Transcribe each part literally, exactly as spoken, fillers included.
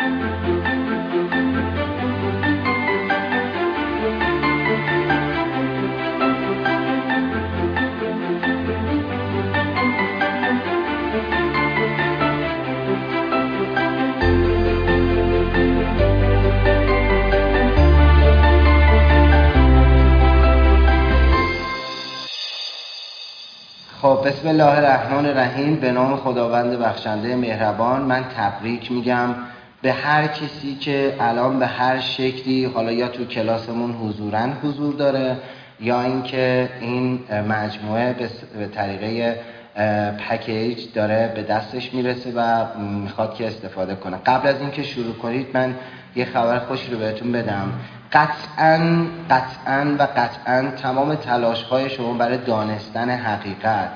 خب بسم الله الرحمن الرحیم. به نام خداوند بخشنده مهربان. من تبریک میگم به هر کسی که الان به هر شکلی، حالا یا تو کلاسمون حضوراً حضور داره یا اینکه این مجموعه به طریقه پکیج داره به دستش میرسه و میخواد که استفاده کنه. قبل از اینکه شروع کنید من یه خبر خوش رو بهتون بدم. قطعاً قطعاً و قطعاً تمام تلاش‌های شما برای دانستن حقیقت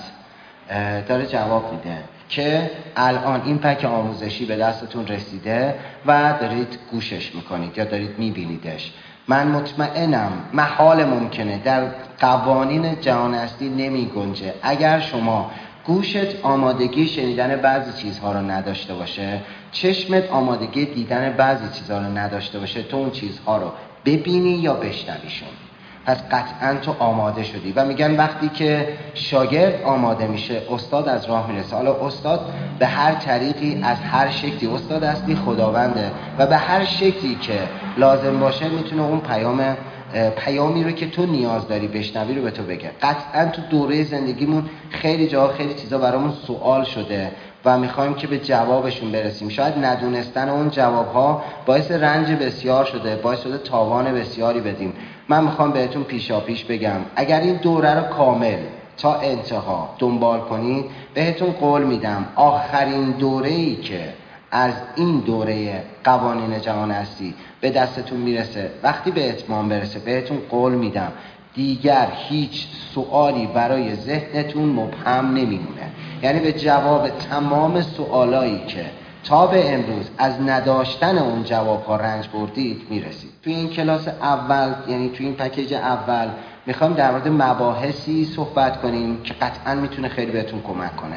داره جواب میده که الان این پک آموزشی به دستتون رسیده و دارید گوشش میکنید یا دارید میبینیدش. من مطمئنم محال ممکنه در قوانین جهان هستی نمی گنجه اگر شما گوشت آمادگی شنیدن بعضی چیزها رو نداشته باشه، چشمت آمادگی دیدن بعضی چیزها رو نداشته باشه، تو اون چیزها رو ببینی یا بشنویشون. پس قطعا تو آماده شدی و میگن وقتی که شاگرد آماده میشه استاد از راه میرسه. حالا استاد به هر طریقی از هر شکلی، استاد اصلی خداونده و به هر شکلی که لازم باشه میتونه اون پیام پیامی رو که تو نیاز داری بشنوی رو به تو بگه. قطعا تو دوره زندگیمون خیلی جا خیلی چیزا برامون سوال شده و میخوایم که به جوابشون برسیم. شاید ندونستن اون جوابها باعث رنج بسیار شده، باعث شده تاوان بسیاری بدیم. من میخوام بهتون پیشا پیش بگم اگر این دوره رو کامل تا انتها دنبال کنید بهتون قول میدم آخرین دوره‌ای که از این دوره قوانین جهان هستی به دستتون میرسه، وقتی به اتمام برسه بهتون قول میدم دیگر هیچ سوالی برای ذهنتون مبهم نمیمونه. یعنی به جواب تمام سوالایی که تا به امروز از نداشتن اون جوابها رنج بردید میرسید. توی این کلاس اول، یعنی توی این پکیج اول میخوام در مورد مباحثی صحبت کنیم که قطعا میتونه خیلی بهتون کمک کنه.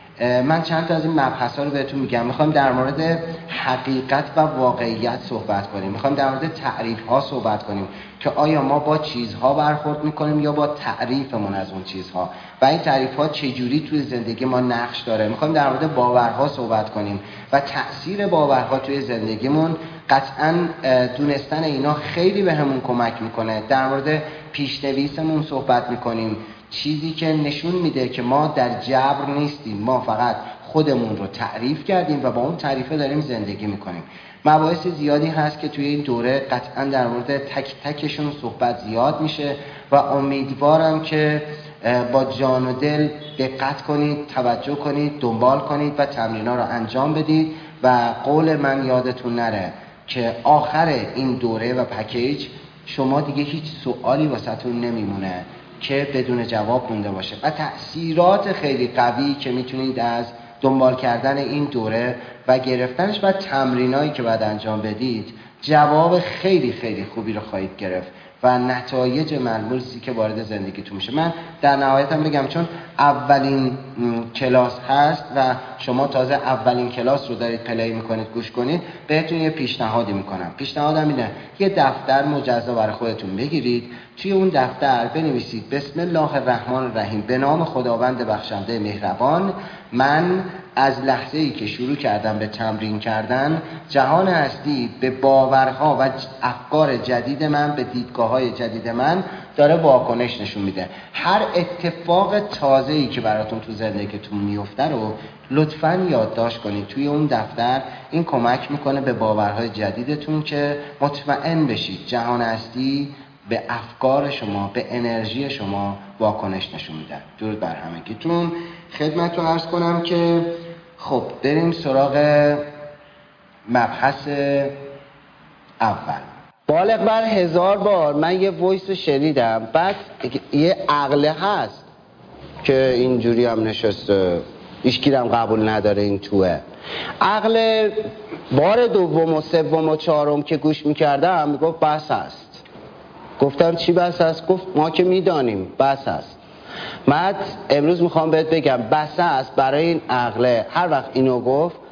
من چند تا از این مبحث‌ها رو بهتون میگم. میخوام در مورد حقیقت و واقعیت صحبت کنیم. میخوام در مورد تعریف‌ها صحبت کنیم که آیا ما با چیزها برخورد میکنیم یا با تعریفمون از اون چیزها و این تعریف‌ها چجوری توی زندگی ما نقش داره. میخوام در مورد باورها صحبت کنیم و تأثیر باورها توی زندگیمون. قطعاً دونستن اینا خیلی بهمون کمک میکنه. در مورد پیش‌نویسمون صحبت میکنیم، چیزی که نشون میده که ما در جبر نیستیم، ما فقط خودمون رو تعریف کردیم و با اون تعریفه داریم زندگی میکنیم. مباحث زیادی هست که توی این دوره قطعا در مورد تک تکشون صحبت زیاد میشه و امیدوارم که با جان و دل دقت کنید، توجه کنید، دنبال کنید و تمرینا رو انجام بدید و قول من یادتون نره که آخر این دوره و پکیج شما دیگه هیچ سوالی واسهتون نمیمونه که بدون جواب مونده باشه و تأثیرات خیلی قوی که میتونید از دنبال کردن این دوره و گرفتنش و تمرینایی که بعد انجام بدید جواب خیلی خیلی خوبی رو خواهید گرفت و نتایج ملموسی که وارد زندگیتون میشه. من در نهایت هم بگم چون اولین کلاس هست و شما تازه اولین کلاس رو دارید پلی میکنید گوش کنید، بهتون یه پیشنهادی میکنم. پیشنهادم اینه یه دفتر مجزا برای خودتون بگیرید، توی اون دفتر بنویسید بسم الله الرحمن الرحیم، به نام خداوند بخشنده مهربان. من از لحظه‌ای که شروع کردم به تمرین کردن جهان هستی به باورها و افکار جدید من، به دیدگاه‌های جدید من داره واکنش نشون میده. هر اتفاق تازه‌ای که براتون تو زندگیتون میفته رو لطفاً یادداشت کنید توی اون دفتر. این کمک میکنه به باورهای جدیدتون که مطمئن بشید جهان هستی به افکار شما، به انرژی شما واکنش نشون میده. درود بر همگیتون. خدمتتون عرض کنم که خب بریم سراغ مبحث اول. بالغ بر هزار بار من یه وایس رو شنیدم، بعد یه عقله هست که اینجوری هم نشسته، هیچکی هم قبول نداره این توه. عقل بار دوم و سوم و چهارم که گوش میکردم میگفت بس هست. گفتم چی بس هست؟ گفت ما که میدانیم بس هست. من امروز میخوام بهت بگم بس هست برای این عقله. هر وقت اینو گفت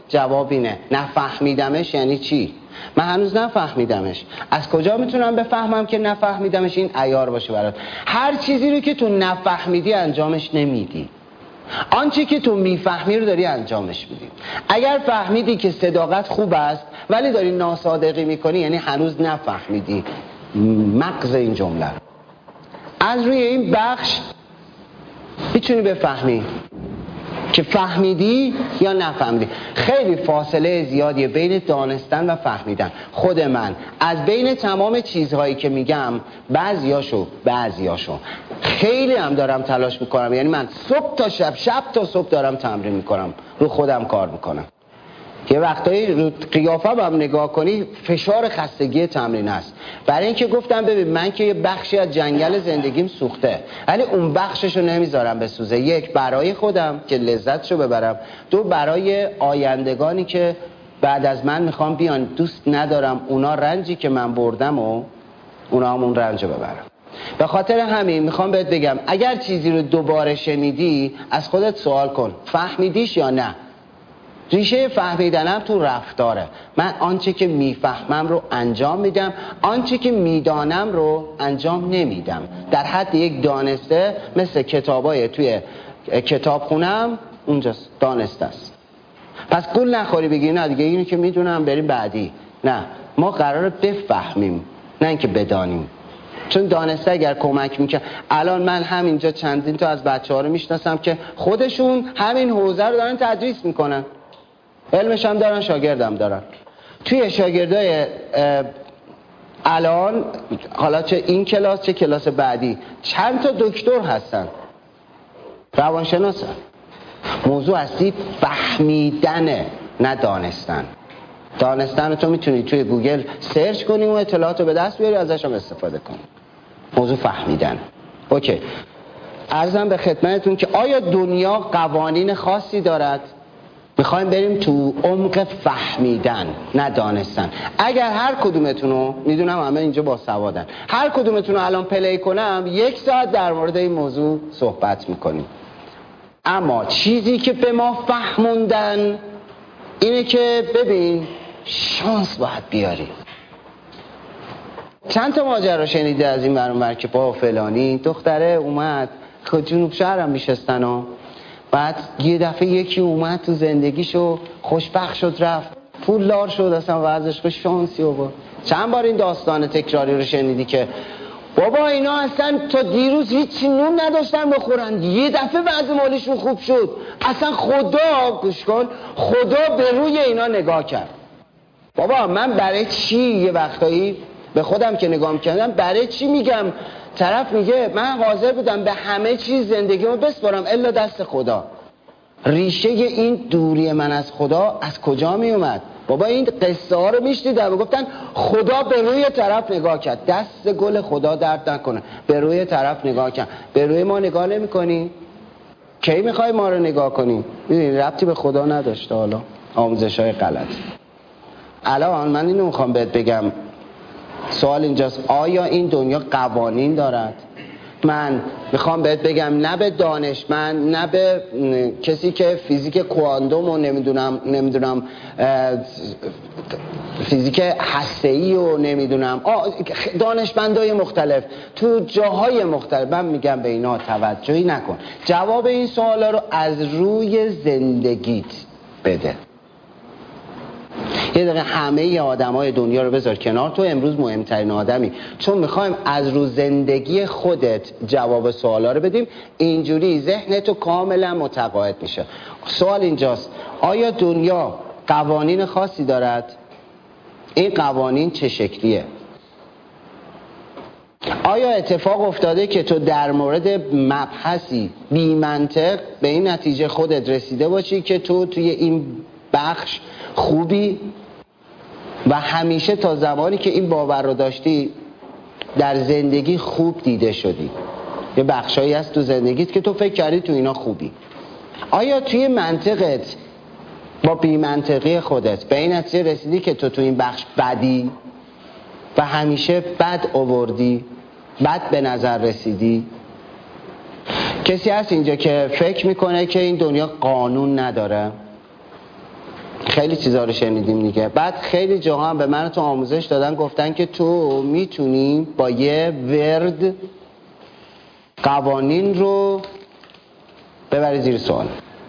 جواب اینه نفهمیدمش. یعنی چی؟ من هنوز نفهمیدمش. از کجا میتونم بفهمم که نفهمیدمش؟ این عیار باشه برات. هر چیزی رو که تو نفهمیدی انجامش نمیدی، آنچه که تو میفهمی رو داری انجامش میدی. اگر فهمیدی که صداقت خوب است ولی داری ناصادقی میکنی، یعنی هنوز نفهمیدی مغز این جمله. از روی این بخش میتونی بفهمی که فهمیدی یا نفهمیدی. خیلی فاصله زیادیه بین دانستن و فهمیدن. خود من از بین تمام چیزهایی که میگم بعضیاشو بعضیاشو خیلی هم دارم تلاش میکنم. یعنی من صبح تا شب، شب تا صبح دارم تمرین میکنم، رو خودم کار میکنم. یه وقتایی رو قیافم هم نگاه کنی فشار خستگی تمرین است. برای اینکه گفتم ببین من که یه بخشی از جنگل زندگیم سوخته، ولی اون بخششو نمیذارم بسوزه. یک، برای خودم که لذتشو ببرم. دو، برای آیندگانی که بعد از من میخوام بیان. دوست ندارم اونا رنجی که من بردم و اونا هم اون رنجو ببرم. به خاطر همین میخوام بهت بگم اگر چیزی رو دوباره شنیدی از خودت سوال کن فهمیدیش یا نه. ریشه فهمیدنم تو رفتاره. من آنچه که میفهمم رو انجام میدم، آنچه که میدانم رو انجام نمیدم. در حد یک دانسته، مثل کتابای توی کتاب خونم اونجاست، دانسته است. پس گول نخوری بگی نه دیگه اینو که میدونم بریم بعدی. نه، ما قراره بفهمیم نه اینکه بدانیم. چون دانسته اگر کمک میکنه. الان من همینجا چندین تا از بچه‌ها رو میشناسم که خودشون همین حوزه رو دارن تدریس میکنن، علمش هم دارن، شاگردم دارن. توی شاگردای الان حالا چه این کلاس چه کلاس بعدی چند تا دکتر هستن، روانشناسن. موضوع اصلی فهمیدنه نه دانستن. دانستن رو تو میتونی توی گوگل سرچ کنی و اطلاعات رو به دست بیاری ازش هم استفاده کنی. موضوع فهمیدن. اوکی. عرضم به خدمتتون که آیا دنیا قوانین خاصی دارد؟ میخوایم بریم تو عمق فهمیدن نه دانستن. اگر هر کدومتون رو میدونم همه اینجا با سوادن، هر کدومتون رو الان پلی کنم یک ساعت در مورد این موضوع صحبت میکنیم. اما چیزی که به ما فهموندن اینه که ببین شانس باید بیاری. چند تا ماجرا شنیده از این برون بر که با فلانی دختره اومد که جنوب شهرم میشستن و بعد یه دفعه یکی اومد تو زندگیشو خوشبخت شد رفت پولدار شد اصلا وضعش به شانسی و با. چند بار این داستان تکراری رو شنیدی که بابا اینا اصلا تا دیروز هیچی نون نداشتن بخورن، یه دفعه وضع مالیشون خوب شد، اصلا خدا گوش کن خدا به روی اینا نگاه کرد. بابا من برای چی یه وقتایی به خودم که نگاه میکردم برای چی میگم طرف میگه من حاضر بودم به همه چیز زندگیمو بسپارم الا دست خدا. ریشه این دوری من از خدا از کجا میومد؟ بابا این قصه ها رو میشنیدم و گفتن خدا به روی طرف نگاه کرد. دست گل خدا درد نکنه، به روی طرف نگاه کرد. به روی ما نگاه نمی کنی؟ کی میخوای ما رو نگاه کنی؟ میدونی ربطی به خدا نداشته. حالا آموزش های غلط. الان من اینو میخوام بهت بگم، سوال اینجاست آیا این دنیا قوانین دارد؟ من میخوام بهت بگم نه به دانشمند، نه به کسی که فیزیک کوانتوم و نمیدونم نمیدونم فیزیک هسته‌ای و نمیدونم دانشمندای مختلف تو جاهای مختلف، من میگم به اینا توجهی نکن. جواب این سوالا رو از روی زندگیت بده. یه دقیقه همه آدمای دنیا رو بذار کنار، تو امروز مهمترین آدمی. چون میخوایم از رو زندگی خودت جواب سوالا رو بدیم، اینجوری ذهنتو کاملا متقاعد میشه. سوال اینجاست آیا دنیا قوانین خاصی دارد؟ این قوانین چه شکلیه؟ آیا اتفاق افتاده که تو در مورد مبحثی بی منطق به این نتیجه خودت رسیده باشی که تو توی این بخش خوبی و همیشه تا زمانی که این باور رو داشتی در زندگی خوب دیده شدی؟ یه بخشایی هست تو زندگیت که تو فکر کردی تو اینا خوبی. آیا توی منطقت با بی منطقی خودت به این نتیجه رسیدی که تو تو این بخش بدی و همیشه بد آوردی، بد به نظر رسیدی؟ کسی هست اینجا که فکر میکنه که این دنیا قانون نداره؟ خیلی چیزا رو شنیدیم دیگه. بعد خیلی جاها هم به من تو آموزش دادن، گفتن که تو میتونی با یه ورد قوانین رو ببری زیر سوال.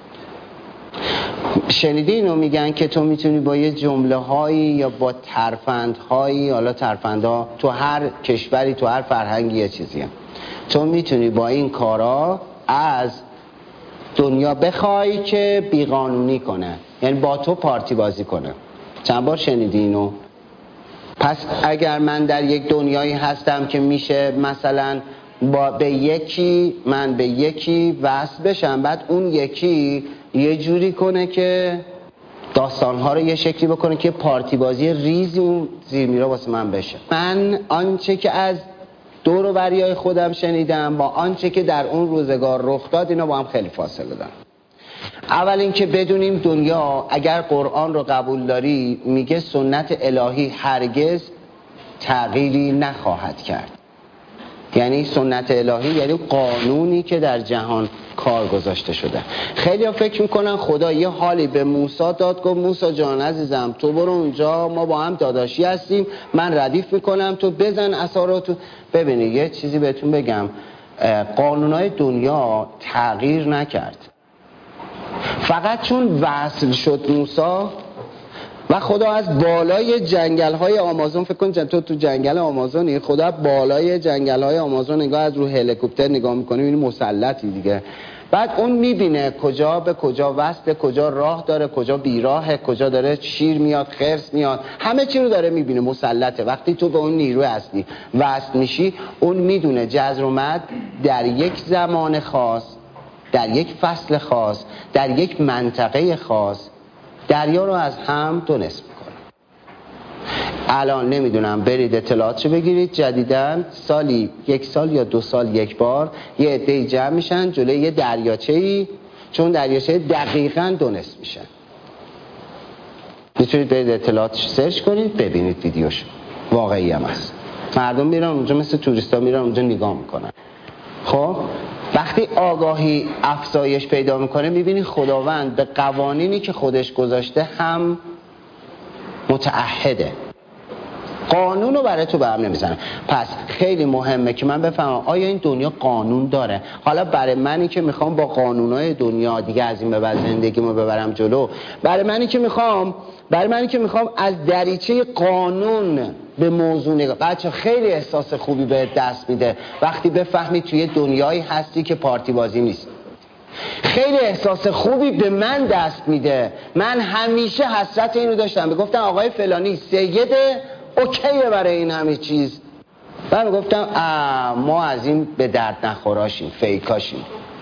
شنیدی اینو میگن که تو میتونی با یه جمله هایی یا با ترفندهایی، حالا ترفندها تو هر کشوری تو هر فرهنگی یه چیزیه، تو میتونی با این کارا از دنیا بخوای که بیقانونی کنه، یعنی با تو پارتی بازی کنه. چند بار شنیدی اینو؟ پس اگر من در یک دنیایی هستم که میشه مثلا با به یکی من به یکی وصل بشم، بعد اون یکی یه جوری کنه که داستانها رو یه شکلی بکنه که پارتی بازی ریزی اون زیر میرا واسه من بشه. من آنچه که از دور و بریای خودم شنیدم با آنچه که در اون روزگار رخ داد، اینا با هم خیلی فاصله دارن. اول اینکه بدونیم دنیا، اگر قرآن رو قبول داری، میگه سنت الهی هرگز تغییری نخواهد کرد. یعنی سنت الهی یعنی قانونی که در جهان کار گذاشته شده. خیلی ها فکر میکنن خدا یه حالی به موسی داد، گفت موسی جان عزیزم تو برو اونجا، ما با هم داداشی هستیم، من ردیف میکنم، تو بزن عصا رو. تو ببینید یه چیزی بهتون بگم، قانونهای دنیا تغییر نکرد، فقط چون وصل شد موسی و خدا از بالای جنگل های آمازون، فکر کن تو تو جنگل آمازونی، خدا بالای جنگل های آمازون نگاه از رو هلیکوپتر نگاه میکنه، میبینی مسلطی دیگه. بعد اون میبینه کجا به کجا وصله، کجا راه داره، کجا بیراهه، کجا داره شیر میاد، خرس میاد، همه چی رو داره میبینه، مسلطه. وقتی تو به اون نیروی اصلی وصل میشی، اون میدونه جزر و مد در یک زمان خاص، در یک فصل خاص، در یک منطقه خاص دریا رو از هم دو نصف میکنه. الان نمیدونم برید اطلاعاتشو بگیرید، جدیداً سالی یک سال یا دو سال یک بار یه عده‌ای جمع میشن جلوی یه دریاچه‌ای، چون دریاچه دقیقاً دو نصف میشه. میتونید برید اطلاعاتش سرچ کنید ببینید، ویدیوش واقعی هم هست. مردم میرن اونجا مثل توریستا میرن اونجا نگاه میکنن. خب وقتی آگاهی افزایش پیدا میکنه، میبینی خداوند به قوانینی که خودش گذاشته هم متعهده، قانون رو برای تو به هم نمیزنه. پس خیلی مهمه که من بفهمم آیا این دنیا قانون داره. حالا برای منی که میخوام با قانونهای دنیا دیگه از این به بعد زندگیمو ببرم جلو، برای منی که میخوام برای منی که میخوام از دریچه قانون به موضوع نگاه، بچه خیلی احساس خوبی بهت دست میده وقتی بفهمی توی دنیایی هستی که پارتی بازی نیست. خیلی احساس خوبی به من دست میده. من همیشه حسرت اینو داشتم، میگفتن آقای فلانی سیده اوکیه برای این همه چیز، من میگفتم ما از این به درد نخوراشیم، فیکاشیم.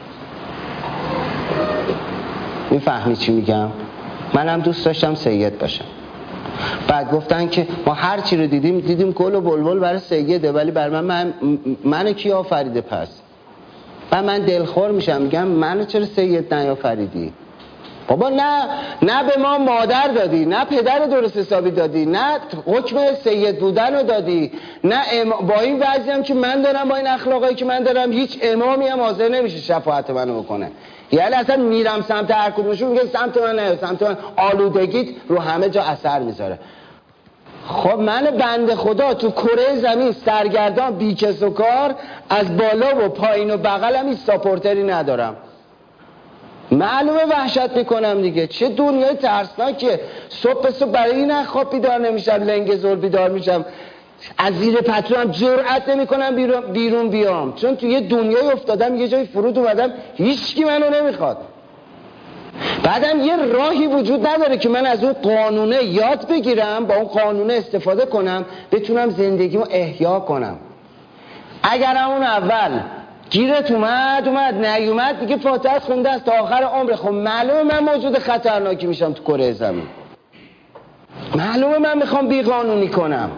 میفهمی چی میگم؟ منم دوست داشتم سید باشم. بعد گفتن که ما هر چی رو دیدیم دیدیم گل و بلبل برای سیده، ولی برای من من منو کی آفریده؟ پس و من دلخور میشم، میگم منو چرا سید نیافریدی؟ بابا نه نه به ما مادر دادی، نه پدر درست حسابی دادی، نه حکم سید بودن رو دادی، نه ام... با این وضعی هم که من دارم، با این اخلاقایی که من دارم، هیچ امامی هم حاضر نمیشه شفاعت منو بکنه. یعنی اصلا میرم سمت هر کدومشون میگه سمت من نه، سمت من. آلودگیت رو همه جا اثر میذاره. خب من بنده خدا تو کره زمین سرگردان بی کس و کار، از بالا و پایین و بغلم هیچ ساپورتری ندارم، معلومه وحشت میکنم دیگه. چه دنیای ترسناکه. صبح صبح برای این خواب بیدار نمیشم، لنگ زور بیدار میشم، از زیر پتوام جرئت نمیکنم بیرون, بیرون بیام، چون تو یه دنیای افتادم، یه جای فرود اومدم هیچکی منو نمیخواد. بعدم یه راهی وجود نداره که من از اون قانونه یاد بگیرم، با اون قانونه استفاده کنم، بتونم زندگیمو احیا کنم. اگر اون اول گیرت اومد اومد نیومد دیگه فاتحه خونده است تا آخر عمر. خب معلومه من موجود خطرناکی میشم تو کره زمین، معلومه من میخوام بیقانونی کنم.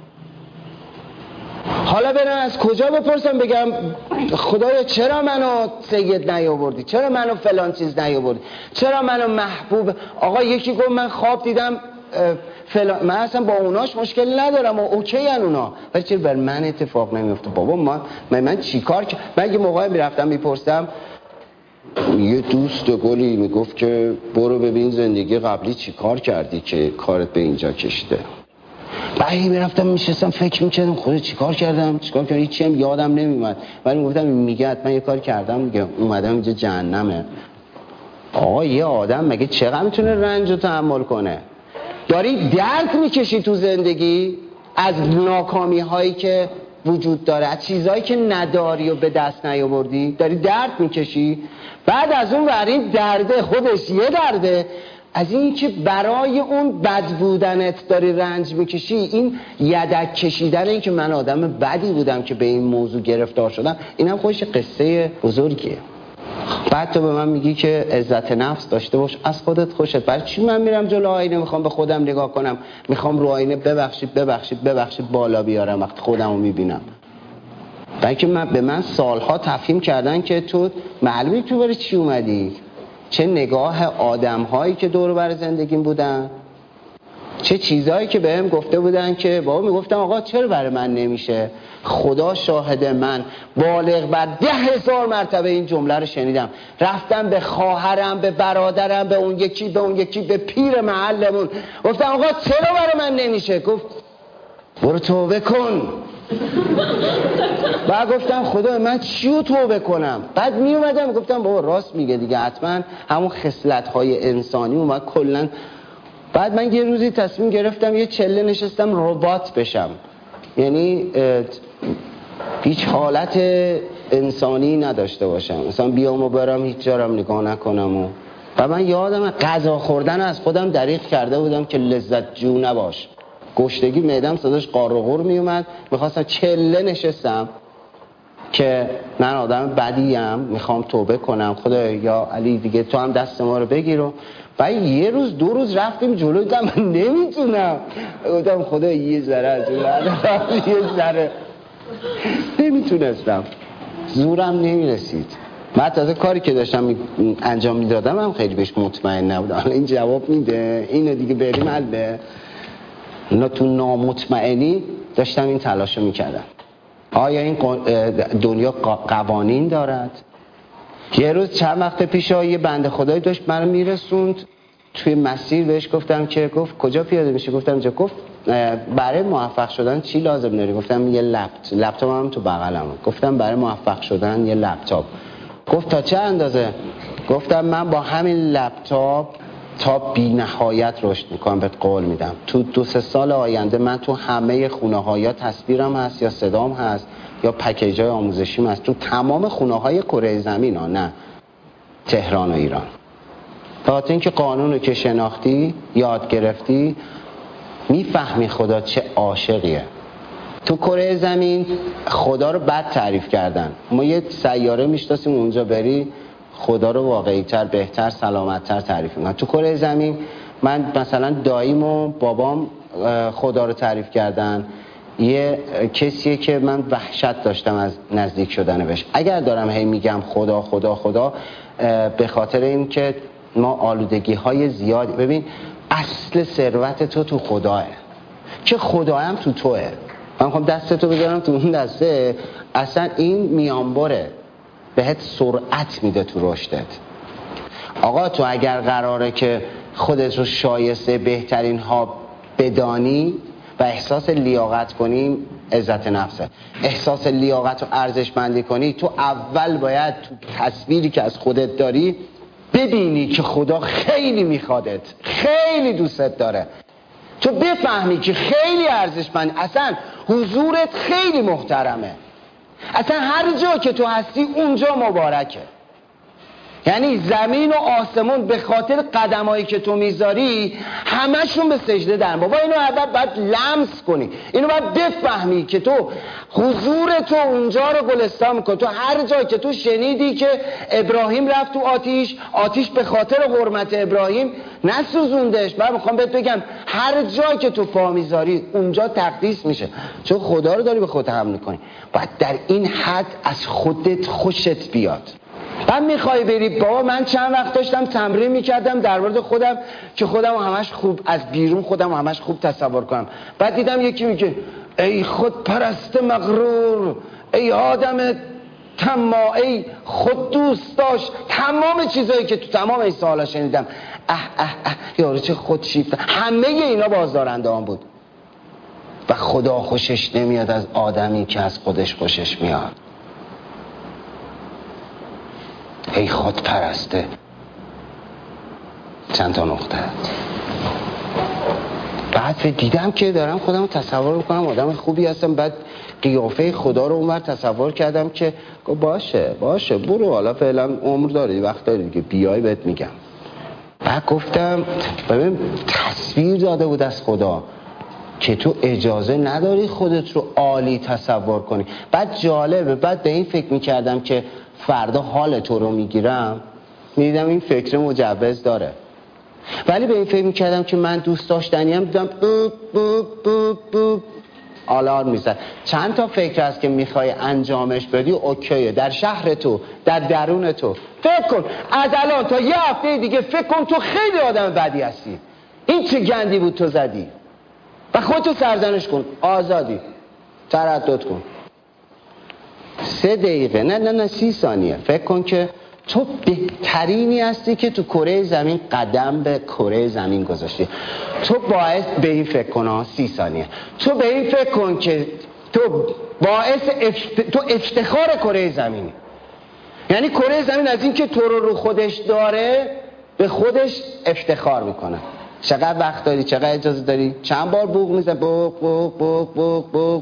حالا برم از کجا بپرسم بگم خدایا چرا منو سید نیاوردی، چرا منو فلان چیز نیاوردی، چرا منو محبوب. آقا یکی گفت من خواب دیدم فلان، من اصلا با اوناش مشکل ندارم و اوکی ان اونا، ولی چرا بر من اتفاق نمیفته؟ بابا من من, من چیکار که من یه موقعی میرفتم میپرسم یه دوست گلی میگفت که برو ببین زندگی قبلی چی کار کردی که کارت به اینجا کشیده. بعدی میرفتم میشستم فکر میکردم خدا چی کار کردم چی کار کردم هیچی هم یادم نمیومد، ولی میگفتم میگه حتما یه کار کردم دیگه، اومدم اینجا جهنمه. آقا یه آدم مگه چقدر میتونه رنج رو تحمل کنه؟ داری درد میکشی تو زندگی از ناکامی هایی که وجود داره، از چیزهایی که نداری و به دست نیاوردی داری درد میکشی. بعد از اون ور این درده خودش یه درده، از این که برای اون بد بودنت داری رنج میکشی، این یدک کشیدن، این که من آدم بدی بودم که به این موضوع گرفتار شدم، اینم خودش قصه بزرگیه. بعد تو به من میگی که عزت نفس داشته باش، از خودت خوشت. برای چی من میرم جلو آینه میخوام به خودم نگاه کنم، میخوام رو آینه ببخشید ببخشید ببخشید بالا بیارم وقتی خودم رو میبینم؟ بلکه من به من سالها تفهیم کردن که تو معلومه تو برای چی اومدی، چه نگاه آدم هایی که دور بر زندگیم بودن، چه چیزایی که بهم گفته بودن که بابا میگفتم آقا چرا برای من نمیشه. خدا شاهد، من بالغ بر ده هزار مرتبه این جمله رو شنیدم. رفتم به خواهرم، به برادرم، به اون یکی به اون یکی به پیر محلمون گفتم آقا چرا برای من نمیشه؟ گفت برو توبه کن. بعد گفتم خدا من چیو توبه کنم؟ بعد می اومدم گفتم بابا راست میگه دیگه، حتما همون خصلت های انسانی اومد کلا. بعد من یه روزی تصمیم گرفتم یه چله نشستم ربات بشم، یعنی هیچ حالت انسانی نداشته باشم، مثلا بیام و برم هیچ جارم نگاه نکنم. و و من یادم غذا خوردن از خودم دریغ کرده بودم که لذت جو نباش. گشتگی معدم صداش قار و غور می اومد، میخواستم چله نشستم که من آدم بدیم، میخوام توبه کنم، خدا یا علی دیگه تو هم دست ما رو بگیر. و بعد یه روز دو روز رفتیم جلو، دیدم نمیتونم، گفتم خدا یه ذره از اون بعد یه ذره نمیتونستم، زورم نمیرسید. من تازه کاری که داشتم انجام میدادم هم خیلی بهش مطمئن نبودم. این جواب میده اینو دیگه بریم حله، اینا تو نامطمئنی داشتم این تلاشو میکردم. آیا این دنیا قوانین دارد؟ یه روز چند وقت پیش یه بنده خدایی داشت منو میرسوند توی مسیر، بهش گفتم که گفت کجا پیاده میشه؟ گفتم جا. گفت برای موفق شدن چی لازم داری؟ گفتم یه لپت لپتاپ هم تو بغلم. گفتم برای موفق شدن یه لپتاپ. گفت تا چه اندازه؟ گفتم من با همین لپتاپ تا بی نهایت رشد میکنم، بهت قول میدم. تو دو سه سال آینده من تو همه خونه ها یا تصویرم هست یا صدام هست یا پکیج های آموزشیم هست، تو تمام خونه های کره زمین ها، نه تهران و ایران. تا اینکه قانون رو که شناختی یاد گرفتی میفهمی خدا چه عاشقیه. تو کره زمین خدا رو بد تعریف کردن، ما یه سیاره میشناسیم اونجا بری خدا رو واقعی تر، بهتر، سلامت تر تعریف میکنن. تو کره زمین من مثلا داییم و بابام خدا رو تعریف کردن، یه کسیه که من وحشت داشتم از نزدیک شدن بهش. اگر دارم هی میگم خدا خدا خدا به خاطر این که ما آلودگی های زیادی، ببین اصل ثروت تو تو خداه که خدا هم تو توه. من میخوام دستتو بذارم تو اون دسته، اصلا این میانبره بهت سرعت میده تو رشدت. آقا تو اگر قراره که خودت رو شایسته بهترین ها بدانی و احساس لیاقت کنی، عزت نفسه، احساس لیاقت و ارزشمندی کنی، تو اول باید تو تصویری که از خودت داری ببینی که خدا خیلی میخوادت، خیلی دوستت داره. تو بفهمی که خیلی ارزشمند، اصلا حضورت خیلی محترمه، اصلا هر جا که تو هستی اونجا مبارکه. یعنی زمین و آسمون به خاطر قدمایی که تو میذاری همشون به سجده درن. بابا اینو اول باید لمس کنی، اینو باید بفهمی که تو حضور تو اونجا رو گلستان میکنی. تو هر جا که تو شنیدی که ابراهیم رفت تو آتیش، آتیش به خاطر حرمت ابراهیم نسوزوندش. من میخوام بهت بگم هر جا که تو پا میذاری اونجا تقدیس میشه، چون خدا رو داری به خودت حمل میکنی. باید در این حد از خودت خوشت بیاد. بعد میخوای بری بابا من چند وقت داشتم تمرین میکردم در مورد خودم که خودم همش خوب از بیرون خودم همش خوب تصور کنم. بعد دیدم یکی میگه ای خود پرست مغرور، ای آدم تماعی، خود دوست داشت، تمام چیزایی که تو تمام این سالا شنیدم. اه اه اه یارو چه خودشیفته. همه اینا بازدارنده هم بود. و خدا خوشش نمیاد از آدمی که از خودش خوشش میاد. ای خود پرسته. چند تا نقطه. بعد دیدم که دارم خودم تصور میکنم آدم خوبی هستم، بعد قیافه خدا رو اونور تصور کردم که باشه باشه برو، حالا فعلا عمر داری، وقت داری دیگه، بیای بهت میگم. بعد گفتم ببین تصویر داده بود از خدا که تو اجازه نداری خودت رو عالی تصور کنی. بعد جالبه، بعد به این فکر میکردم که فردا حال تو رو میگیرم، میدیدم این فکر مجوز داره، ولی به این فکر میکردم که من دوست داشتنیم، دیدم بوب بوب بوب بوب آلارم میزد. چند تا فکر هست که میخوای انجامش بدی اوکیه، در شهر تو، در درون تو. فکر کن از الان تا یه هفته دیگه فکر کن تو خیلی آدم بدی هستی، این چه گندی بود تو زدی، و خودتو سرزنش کن، آزادی، تردد کن. سه دقیقه نه نه نه سی ثانیه فکر کن که تو بهترینی هستی که تو کره زمین قدم به کره زمین گذاشتی. تو باعث به این فکر کن، سی ثانیه تو به این فکر کن که تو باعث افت... تو افتخار کره زمینی. یعنی کره زمین از این که تو رو رو خودش داره به خودش افتخار میکنه. چقدر وقت داری، چقدر اجازه داری، چند بار بوق میزه، بوق بوق بوق بوق بوق.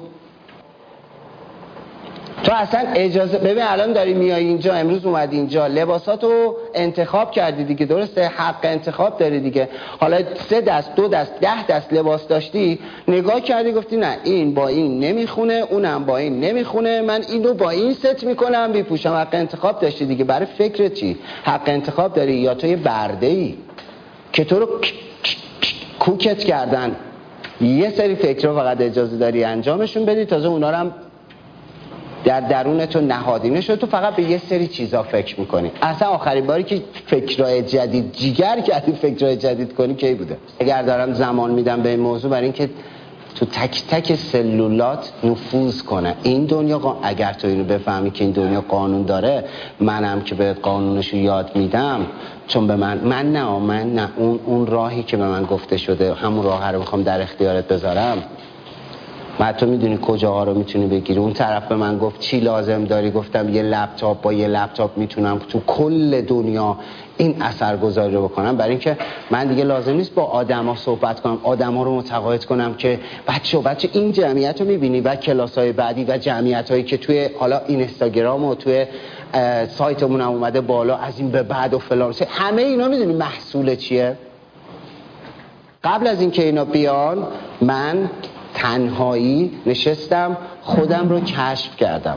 تو اصلا اجازه، ببین الان داری میای اینجا، امروز اومدی اینجا، لباساتو انتخاب کردی دیگه، درسته؟ حق انتخاب داری دیگه. حالا سه دست، دو دست، ده دست لباس داشتی، نگاه کردی گفتی نه این با این نمیخونه، اونم با این نمیخونه، من اینو با این ست میکنم میپوشم. حق انتخاب داشتی دیگه. برای فکرت چی؟ حق انتخاب داری یا تو یه برده ای که تو رو کوکت کردن؟ یه سری فکرها فقط اجازه داری انجامشون بدی، تازه اونا رو هم در درون تو نهادینه شده، تو فقط به یه سری چیزا فکر میکنی. اصلا آخرین باری که فکرای جدید جیگر کردی فکرای جدید کنی کی بوده؟ اگر دارم زمان میدم به این موضوع برای اینکه تو تک تک سلولات نفوذ کنه این دنیا. قا... اگر تو اینو بفهمی که این دنیا قانون داره، منم که بهت قانونشو یاد میدم، چون به من من نه من نه اون اون راهی که به من گفته شده همون راه رو میخوام در اختیارت بذارم. من تو میدونی کجاها رو میتونی بگیری. اون طرف به من گفت چی لازم داری، گفتم یه لپتاپ، با یه لپتاپ میتونم تو کل دنیا این اثرگذاری رو بکنم. برای اینکه من دیگه لازم نیست با آدما صحبت کنم، آدما رو متقاعد کنم که بچه بچه این جمعیت رو میبینی و کلاس‌های بعدی و جمعیت‌هایی که توی حالا اینستاگرام و توی سایتمون هم اومده بالا از این به بعد و فلان، همه اینا میدونی محصول چیه؟ قبل از اینکه اینا بیان من تنهایی نشستم خودم رو کشف کردم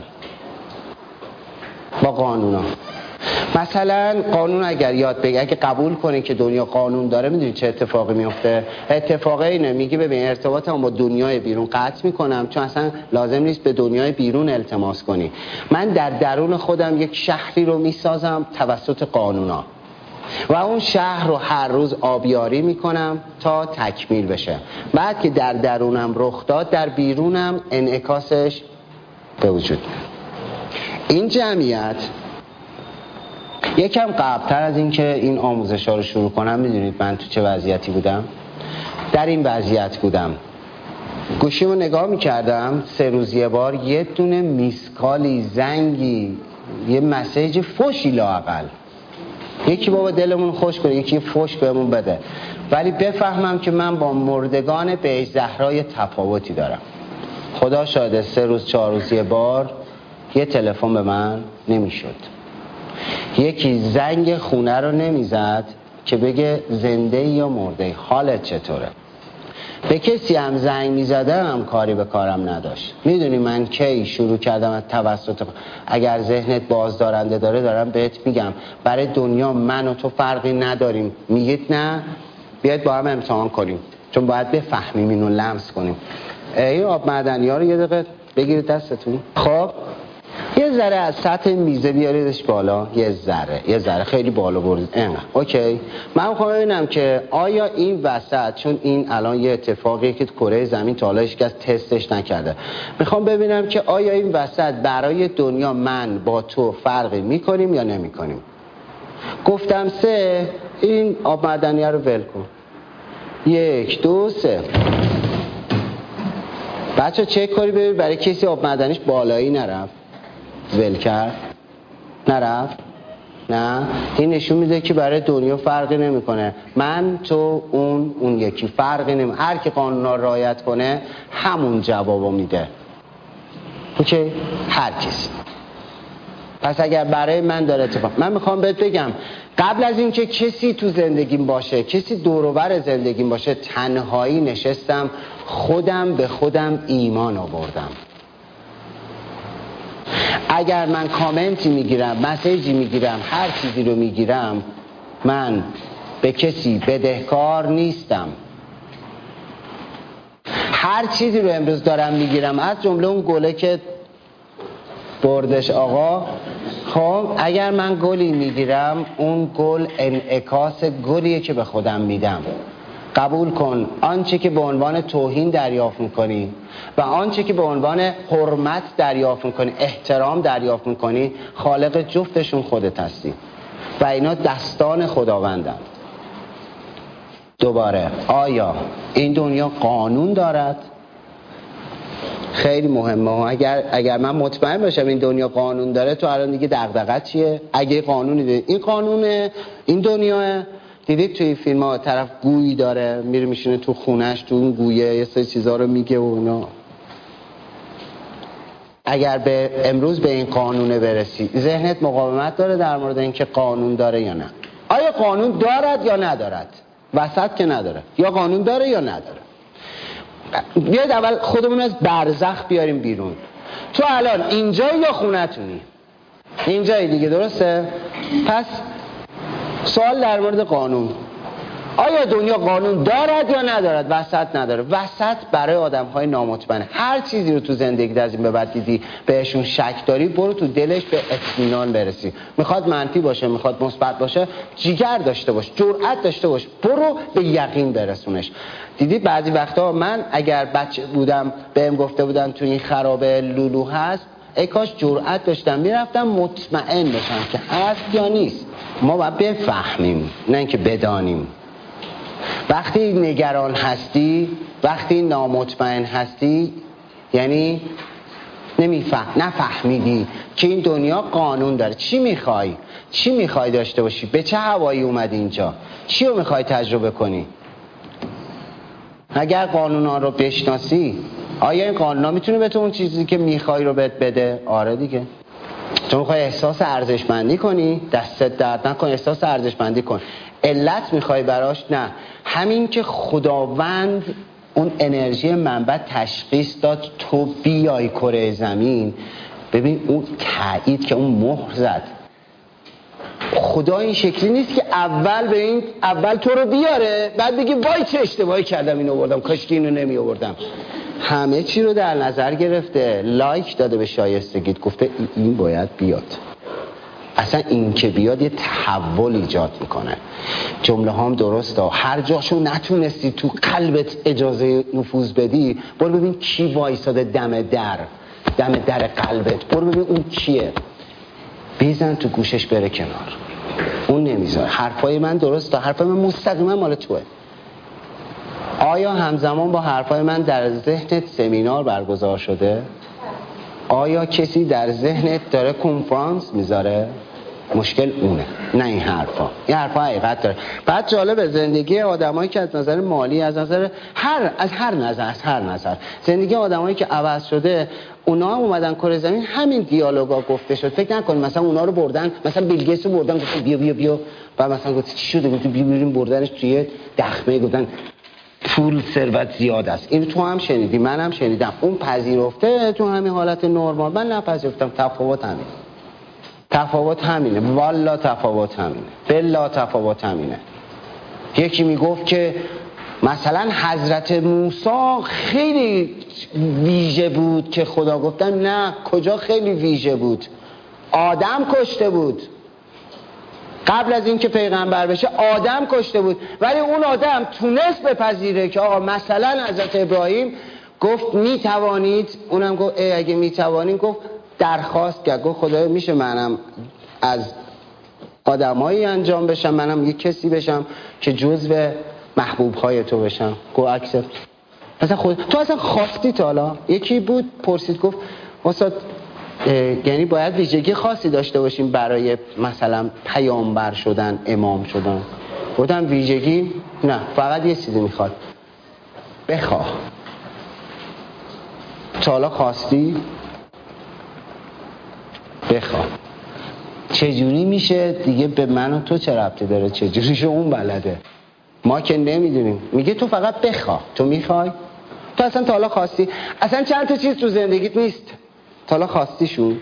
با قانونا. مثلا قانون اگر یاد بگی، اگه قبول کنی که دنیا قانون داره، میدونی چه اتفاقی میفته؟ اتفاقی اینه، میگی ببین ارتباطم با دنیای بیرون قطع میکنم، چون اصلا لازم نیست به دنیای بیرون التماس کنی. من در درون خودم یک شهری رو میسازم توسط قانونا و اون شهر رو هر روز آبیاری میکنم تا تکمیل بشه. بعد که در درونم رخ داد، در بیرونم انعکاسش به وجود میاد. این جمعیت یکم قبلتر از این که این آموزش ها رو شروع کنم، میدونید من تو چه وضعیتی بودم؟ در این وضعیت بودم، گوشیمو نگاه میکردم، سه روز یه بار یه دونه میسکالی، زنگی، یه مسیج فوشی لااقل، یکی بابا دلمون خوش کنه، یکی فوش بهمون بده، ولی بفهمم که من با مردگان بهشت زهرای تفاوتی دارم. خدا شاهده سه روز چهار روز یه بار یه تلفن به من نمیشد، یکی زنگ خونه رو نمیزد که بگه زنده یا مرده، حالت چطوره. به کسی هم زنگ میزدم کاری به کارم نداشت. میدونی من کی شروع کردم از توسط، اگر ذهنت بازدارنده داره دارم بهت میگم، برای دنیا من و تو فرقی نداریم. میگید نه، بیاید با هم امتحان کنیم، چون باید بفهمیم اینو لمس کنیم. این آب معدنی ها رو یه دقیقه بگیرید دستتون. خب یه ذره از سطح میزه بیاریدش بالا، یه ذره یه ذره خیلی بالا برید اینقدر. اوکی، من میخوام ببینم که آیا این وسط، چون این الان یه اتفاقیه که کره زمین تا حالا هیچ کس تستش نکرده، میخوام ببینم که آیا این وسط برای دنیا من با تو فرقی میکنیم یا نمیکنیم. گفتم سه، این آب معدنیه رو ول کن. یک دو سه. بچه چک کنی ببین برای کسی آب معدنیش بالایی نرفت، ول کرد نرفت. نه، این نشون میده که برای دنیا فرقی نمیکنه. من تو اون اون یکی فرقی نمیکنه. هر کی قانونا رو رعایت کنه همون جوابو میده. اوکی، هر کسی. پس اگر برای من داره اتفاق، من میخوام بهت بگم قبل از اینکه کسی تو زندگیم باشه، کسی دور و بر زندگیم باشه، تنهایی نشستم خودم به خودم ایمان آوردم. اگر من کامنتی میگیرم، مسیجی میگیرم، هر چیزی رو میگیرم، من به کسی بدهکار نیستم. هر چیزی رو امروز دارم میگیرم، از جمله اون گله که بردش آقا، خب اگر من گلی میگیرم، اون گل انعکاس گلیه که به خودم میدم. قبول کن آنچه که به عنوان توهین دریافت میکنی و آنچه که به عنوان حرمت دریافت میکنی، احترام دریافت میکنی، خالق جفتشون خودت هستی و اینا دستان خداوندن. دوباره، آیا این دنیا قانون دارد؟ خیلی مهمه. اگر اگر من مطمئن باشم این دنیا قانون داره، تو الان دیگه دغدغه چیه؟ اگه قانونی داره، این قانونه، این دنیاه. دیدید توی فیلم ها طرف گویی داره، میره میشینه تو خونش، تو اون گویه یه سری چیزا رو میگه و اونا. اگر به امروز به این قانونه برسی، ذهنت مقاومت داره در مورد اینکه قانون داره یا نه؟ آیا قانون دارد یا ندارد؟ وسط که نداره. یا قانون داره یا نداره. بیاید اول خودمون از برزخ بیاریم بیرون. تو الان اینجایی یا خونتونی؟ اینجایی دیگه، درسته؟ پس سوال در مورد قانون، آیا دنیا قانون دارد یا ندارد؟ وسط نداره. وسط برای آدم‌های نامطمئن. هر چیزی رو تو زندگی از این به بعد دیدی بهشون شک داری، برو تو دلش به اطمینان برسی. میخواد منفی باشه، میخواد مثبت باشه، جیگر داشته باش، جرأت داشته باش، برو به یقین برسونش. دیدی بعضی وقتا من اگر بچه بودم بهم گفته بودن تو این خرابه لولو هست، ای کاش جرأت داشتم میرفتم مطمئن باشم که هست یا نیست. ما باید بفهمیم، نه اینکه بدانیم. وقتی نگران هستی، وقتی نامطمئن هستی، یعنی نمیفهم، نفهمیدی که این دنیا قانون داره. چی میخوای؟ چی میخوای داشته باشی؟ به چه هوایی اومدی اینجا؟ چی رو میخوای تجربه کنی؟ اگر قانونا رو بشناسی، آیا این قانونا میتونه به تو اون چیزی که میخوای رو بهت بده؟ آره دیگه. تو میخوای احساس ارزشمندی کنی، دستت درد نکن، احساس ارزشمندی کن. علت میخوای براش؟ نه، همین که خداوند اون انرژی منبع تشخیص داد تو بیای کره زمین، ببین اون تایید که اون مهر زد. خدا این شکلی نیست که اول به این اول تو رو بیاره بعد بگی وای چه اشتباهی کردم اینو آوردم، کاش که اینو نمی آوردم. همه چی رو در نظر گرفته، لایک داده به شایستگیت، گفته این باید بیاد. اصلا این که بیاد یه تحول ایجاد میکنه. جمله هم درسته، هر جاشو نتونستی تو قلبت اجازه نفوذ بدی، برو ببین کی وایساده دم در دم در قلبت، برو ببین اون کیه، بزن تو گوشش بره کنار. اون نمیذاره. حرفای من درسته، حرفای من مستقیما مال توه. آیا همزمان با حرفای من در ذهنت سمینار برگزار شده؟ آیا کسی در ذهنت داره کنفرانس میذاره؟ مشکل اونه، نه این حرفا. این حرفا حقیقت داره. بعد جالبه زندگی آدمایی که از نظر مالی، از نظر هر از هر نظر از هر نظر زندگی آدمایی که عوض شده، اونا هم اومدن کره زمین همین دیالوگا گفته شد. فکر نکن مثلا اونا رو بردن، مثلا بیل گیتس رو بردن گفتن بیا بیا بیا، بعد مثلا گفت چی شده، گفت بیا بریم بردنش توی دخمه، گفتن پول ثروت زیاد است. این تو هم شنیدی، من هم شنیدم. اون پذیرفته تو همین حالت نرمال، من نپذیرفتم. تفاوت همینه. تفاوت همینه. والا تفاوت همینه. بلا تفاوت همینه. یکی میگفت که مثلا حضرت موسی خیلی ویژه بود که خدا گفتن نه، کجا خیلی ویژه بود؟ آدم کشته بود، قبل از اینکه پیغمبر بشه آدم کشته بود، ولی اون آدم تونست بپذیره که آقا مثلا حضرت ابراهیم گفت میتوانید، اونم گفت ای اگه میتوانید، گفت درخواست کرد، گفت خدایا میشه منم از آدمایی انجام بشم، منم یک کسی بشم که جزو محبوبهای تو بشم. گفت اکسپت. اصلا خود تو اصلا خواستی تا حالا؟ یکی بود پرسید گفت استاد یعنی باید ویژگی خاصی داشته باشیم برای مثلا پیامبر شدن، امام شدن؟ گفتم ویژگی نه، فقط یه چیزی میخواد، بخواه. تا حالا خواستی؟ بخواه. چجوری میشه دیگه به من و تو چه ربطی داره؟ چجوریشو اون بلده، ما که نمیدونیم. میگه تو فقط بخواه. تو میخوای؟ تو اصلا تا حالا خواستی؟ اصلا چند تا چیز تو زندگیت نیست تا حالا خواستیشون؟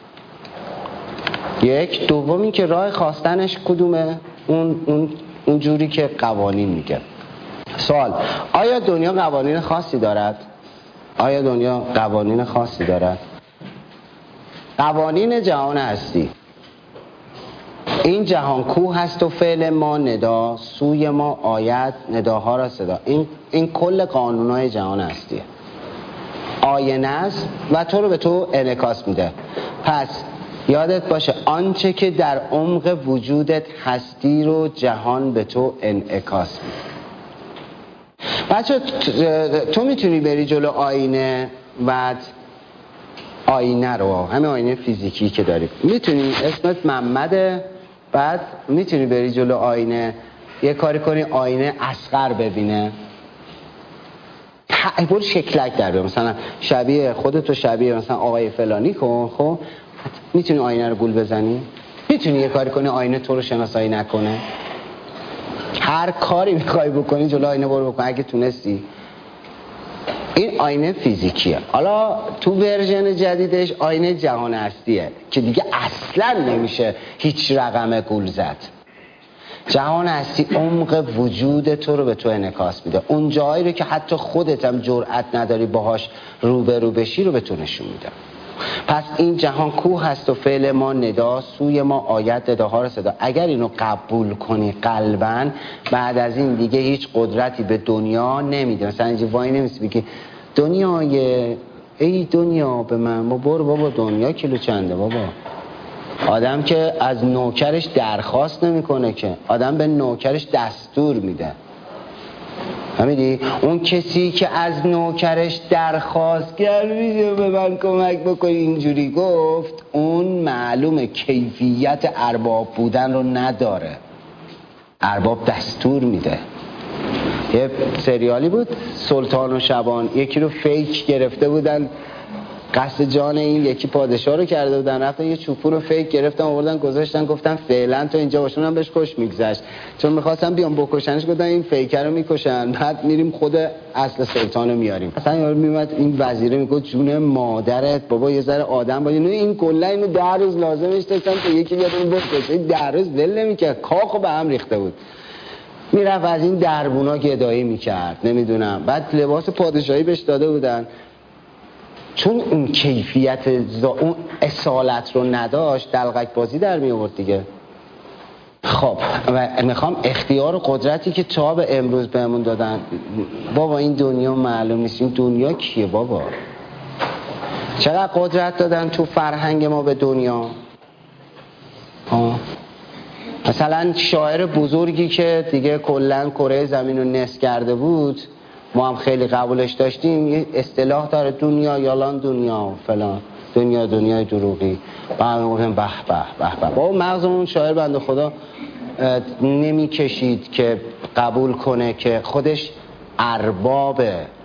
یک. دوم این که راه خواستنش کدومه؟ اون اون اون جوری که قوانین میگه. سوال: آیا دنیا قوانین خاصی دارد؟ آیا دنیا قوانین خاصی دارد؟ قوانین جهان هستی. این جهان کوه هست و فعل ما ندا، سوی ما آید نداها را صدا. این این کل قانونهای جهان هستیه. آینه است و تو رو به تو انعکاس میده. پس یادت باشه آنچه که در عمق وجودت هستی رو جهان به تو انعکاس میده. بچه تو میتونی بری جلو آینه، بعد آینه رو، همین آینه فیزیکی که داریم، میتونی اسمت محمده، بعد میتونی بری جلو آینه یه کاری کنی آینه اصغر ببینه، برو شکلک در بیار، مثلا شبیه خودتو شبیه مثلا آقای فلانی کن. خب میتونی آینه رو گول بزنی؟ میتونی یه کاری کنی آینه تو رو شناسایی نکنه؟ هر کاری میخوای بکنی جلو آینه برو بکن اگه تونستی. این آینه فیزیکیه. حالا تو ورژن جدیدش آینه جهان هستیه که دیگه اصلا نمیشه هیچ رقم گول زد. جهان هستی عمق وجود تو رو به تو انعکاس میده، اون جایی رو که حتی خودت هم جرئت نداری باهاش روبرو بشی رو به تو نشون میده. پس این جهان کوه هست و فعل ما ندا، سوی ما آید نداها را صدا. اگر اینو قبول کنی قلباً، بعد از این دیگه هیچ قدرتی به دنیا نمیده. مثلا اینجا وای نمیسی بگی دنیای ای دنیا به من، ما برو بابا دنیا کیلو چنده بابا. آدم که از نوکرش درخواست نمیکنه که، آدم به نوکرش دستور میده. فهمیدی؟ اون کسی که از نوکرش درخواست کرد میشه به من کمک بکنی اینجوری گفت، اون معلومه کیفیت ارباب بودن رو نداره. ارباب دستور میده. یه سریالی بود سلطان و شبان، یکی رو فیک گرفته بودن، قصد جان این یکی پادشاه رو کرده بودن، رفتن یه چوپون رو فیک گرفتن آوردن گذاشتن، گفتن فعلا تو اینجا باشون، هم بهش خوش میگذشت چون میخواستن بیان بکشنش، گفتن این فیکر رو میکشن، بعد میریم خود اصل سلطان رو میاریم. اصلا یارو میومد این وزیره میگفت جون مادرت بابا یه ذره آدم باشه، نه این کلا اینو ده روز لازمش داشتن تا یکی بیاد اون بکشه، این ده روز ول نمیکرد، کاخو به هم ریخته بود. میرفت از این دربونا گدایی میکرد، نمیدونم، بعد لباس پادشاهی بهش داده بودن، چون اون کیفیت زا... اون اصالت رو نداشت دلقک بازی در می آورد دیگه. خب و میخوام اختیار و قدرتی که تا به امروز بهمون دادن، بابا این دنیا معلوم نیست، این دنیا کیه بابا؟ چقدر قدرت دادن تو فرهنگ ما به دنیا؟ آه. مثلا شاعر بزرگی که دیگه کلن کره زمین رو نصف کرده بود، ما هم خیلی قبولش داشتیم، یه اصطلاح داره دنیا یالان دنیا فلان، دنیا دنیای دروغی. با همه گفتیم به به به به. با مغزمون شاعر بنده خدا نمی کشید که قبول کنه که خودش ارباب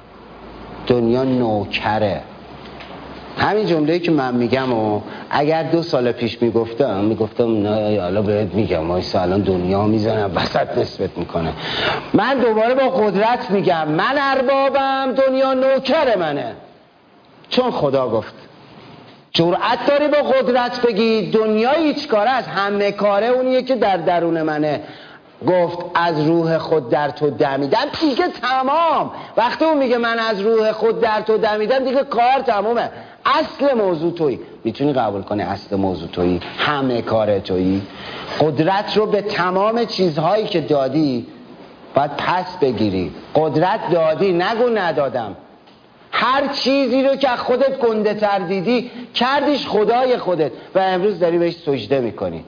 دنیا نوکره. همین جمله‌ای که من میگم و اگر دو سال پیش میگفتم میگفتم نه حالا بهت میگم ما الان دنیا میزنم وسط نسبت میکنه، من دوباره با قدرت میگم من اربابم، دنیا نوکر منه، چون خدا گفت. جرأت داری با قدرت بگی دنیا هیچ کاره است؟ همه کاره اونیه که در درون منه. گفت از روح خود در تو دمیدم، دیگه تمام. وقتی اون میگه من از روح خود در تو دمیدم دیگه کار تمومه. اصل موضوع تویی. میتونی قبول کنی اصل موضوع تویی، همه کار تویی؟ قدرت رو به تمام چیزهایی که دادی باید پس بگیری. قدرت دادی، نگو ندادم. هر چیزی رو که خودت گنده تر دیدی کردیش خدای خودت و امروز داری بهش سجده میکنی.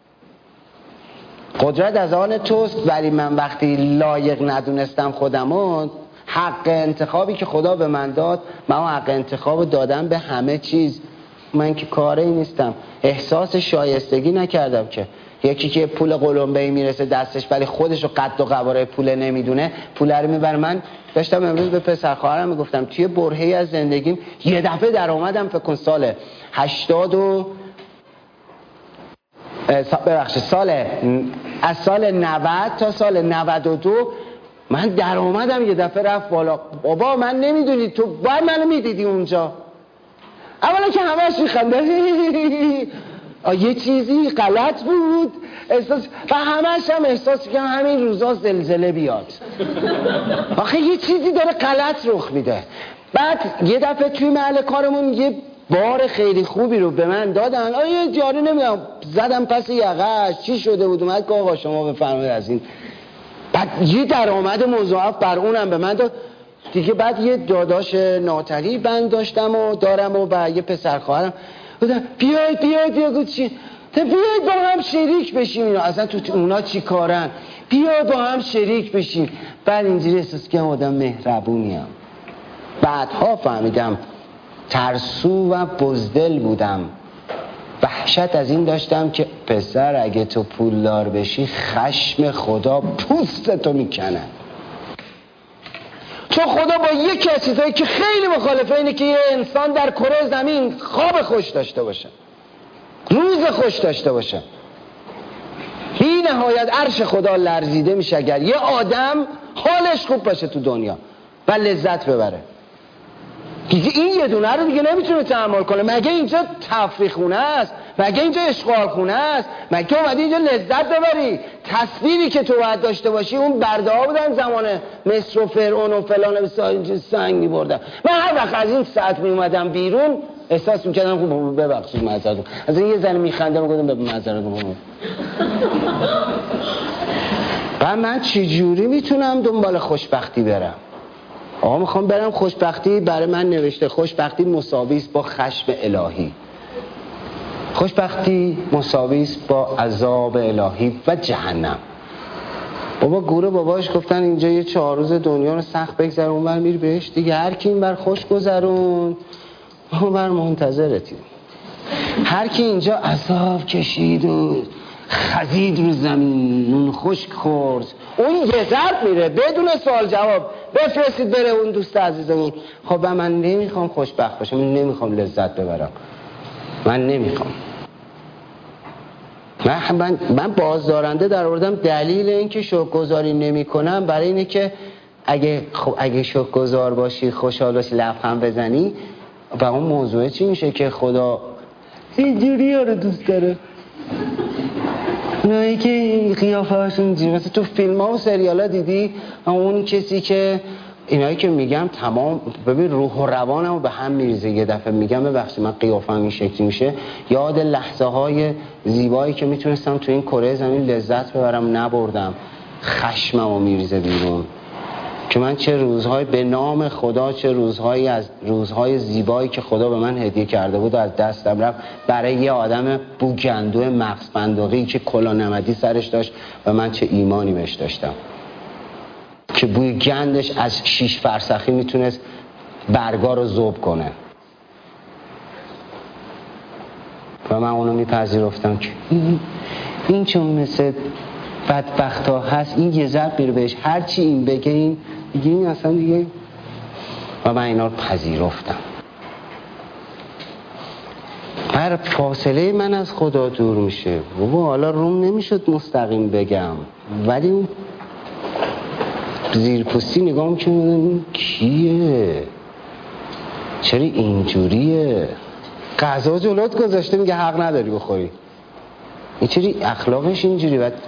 قدرت از آن توست، ولی من وقتی لایق ندونستم خودمون، حق انتخابی که خدا به من داد، من حق انتخاب دادم به همه چیز. من که کاری نیستم، احساس شایستگی نکردم. که یکی که پول قلمبه‌ای میرسه دستش ولی خودش رو قد و قواره پول نمیدونه، پول رو میبره. من داشتم امروز به پسر خواهرم میگفتم توی برهه‌ای از زندگیم یه دفعه درآمدم فکر کن سال هشتاد و ببخشید سال از سال نود تا سال نود و دو من درآمدم یه دفعه رفت بالا. بابا من نمیدونی، تو باید منو میدیدی اونجا. اولا که همه‌اش میخنده یه چیزی غلط بود احساس، و همه‌اش هم احساس که همین روزا زلزله بیاد. آخه یه چیزی داره غلط رخ میده. بعد یه دفعه توی محل کارمون یه بار خیلی خوبی رو به من دادن. آیا جاری نمیدونم زدم پس یقه‌اش چی شده بود، اومد که آقا شما بفرمایید از این. بعد یه درآمد مضاعف بر اونم به من داد دیگه. بعد یه داداش ناتری بند داشتم و دارم و, و یه پسر خواهرم بودن بیاید بیاید بیاید چی بیاید با هم شریک بشیم. اینا اصلا تو اونا چی کارن؟ بیاید با هم شریک بشیم. بعد اینجوری احساس کردم آدم مهربونیم. بعدها فهمیدم ترسو و بزدل بودم. وحشت از این داشتم که پسر اگه تو پولدار بشی خشم خدا پوستتو میکنه. چون خدا با یکی از چیزایی که خیلی مخالفه اینه که یه انسان در کره زمین خواب خوش داشته باشه، روز خوش داشته باشه. بی نهایت عرش خدا لرزیده میشه اگر یه آدم حالش خوب باشه تو دنیا و لذت ببره. دیگه این یه دونه رو دیگه نمیتونه تحمل کنه. مگه اینجا تفریح خونه است؟ مگه اینجا اشغال خونه است؟ مگه اومدی اینجا لذت ببری؟ تصویری که تو باید داشته باشی اون برده ها بودن زمان مصر و فرعون و فلان و سنگ می‌بردن. من هر وقت از این ساعت می اومدم بیرون احساس می‌کردم خب ببخشید معذرت، از این یه زن می‌خنده می‌گفتم به معذرت می‌خوام. و من چه جوری میتونم دنبال خوشبختی برم؟ آقا میخوام برم خوشبختی برای من نوشته خوشبختی مساوی است با خشم الهی. خوشبختی مساوی است با عذاب الهی و جهنم. بابا گوره باباش گفتن اینجا یه چهار روز دنیا رو سخت بگذر، اون بر میری بهش دیگه. هر کی این بر خوش گذرون اون بر منتظرتی. هر کی اینجا عذاب کشید و خزید رو زمین نون خشک خورد، اون یه ضرب میره بدون سوال جواب. بفرستید بره اون دوست عزیزمون. خب من نمیخوام خوشبخت باشم، من نمیخوام لذت ببرم، من نمیخوام. من, من, من بازدارنده در آوردم. دلیل این که شکرگزاری نمی کنم برای اینه که اگه, خب اگه شکرگزار باشی خوشحال باشی لبخند بزنی و اون موضوع چی میشه که خدا اینجوری ها رو دوست داره. اونایی که قیافه هاشون اینجوری، مثلا تو فیلم ها و سریال ها دیدی اون کسی که اینایی که میگم تمام ببین روح و روانمو به هم میریزه. یه دفعه میگم ببخشید من قیافم این شکلی میشه، یاد لحظه های زیبایی که میتونستم تو این کره زمین لذت ببرم نبردم، خشممو میریزه بیرون. که من چه روزهای به نام خدا، چه روزهایی از روزهای زیبایی که خدا به من هدیه کرده بود و از دستم رفت برای یه آدم بوگندو مغز بندقی که کلا نمدی سرش داشت و من چه ایمانی بهش داشتم که بوی گندش از شیش فرسخی میتونست برگا رو ذوب کنه و من اونو میپذیرفتم که این, این چون مثل بدبخت ها هست، این یه ضرب میره بهش، هرچی این بگه این دیگه این اصلا دیگه. و من اینا رو پذیرفتم. هر فاصله من از خدا دور میشه. بابا حالا روم نمیشد مستقیم بگم، ولی اون زیرپوستی نگاه میکنم این کیه؟ چرا اینجوریه؟ غذا جلوت گذاشته میگه حق نداری بخوری. این چرا اخلاقش اینجوری؟ بعد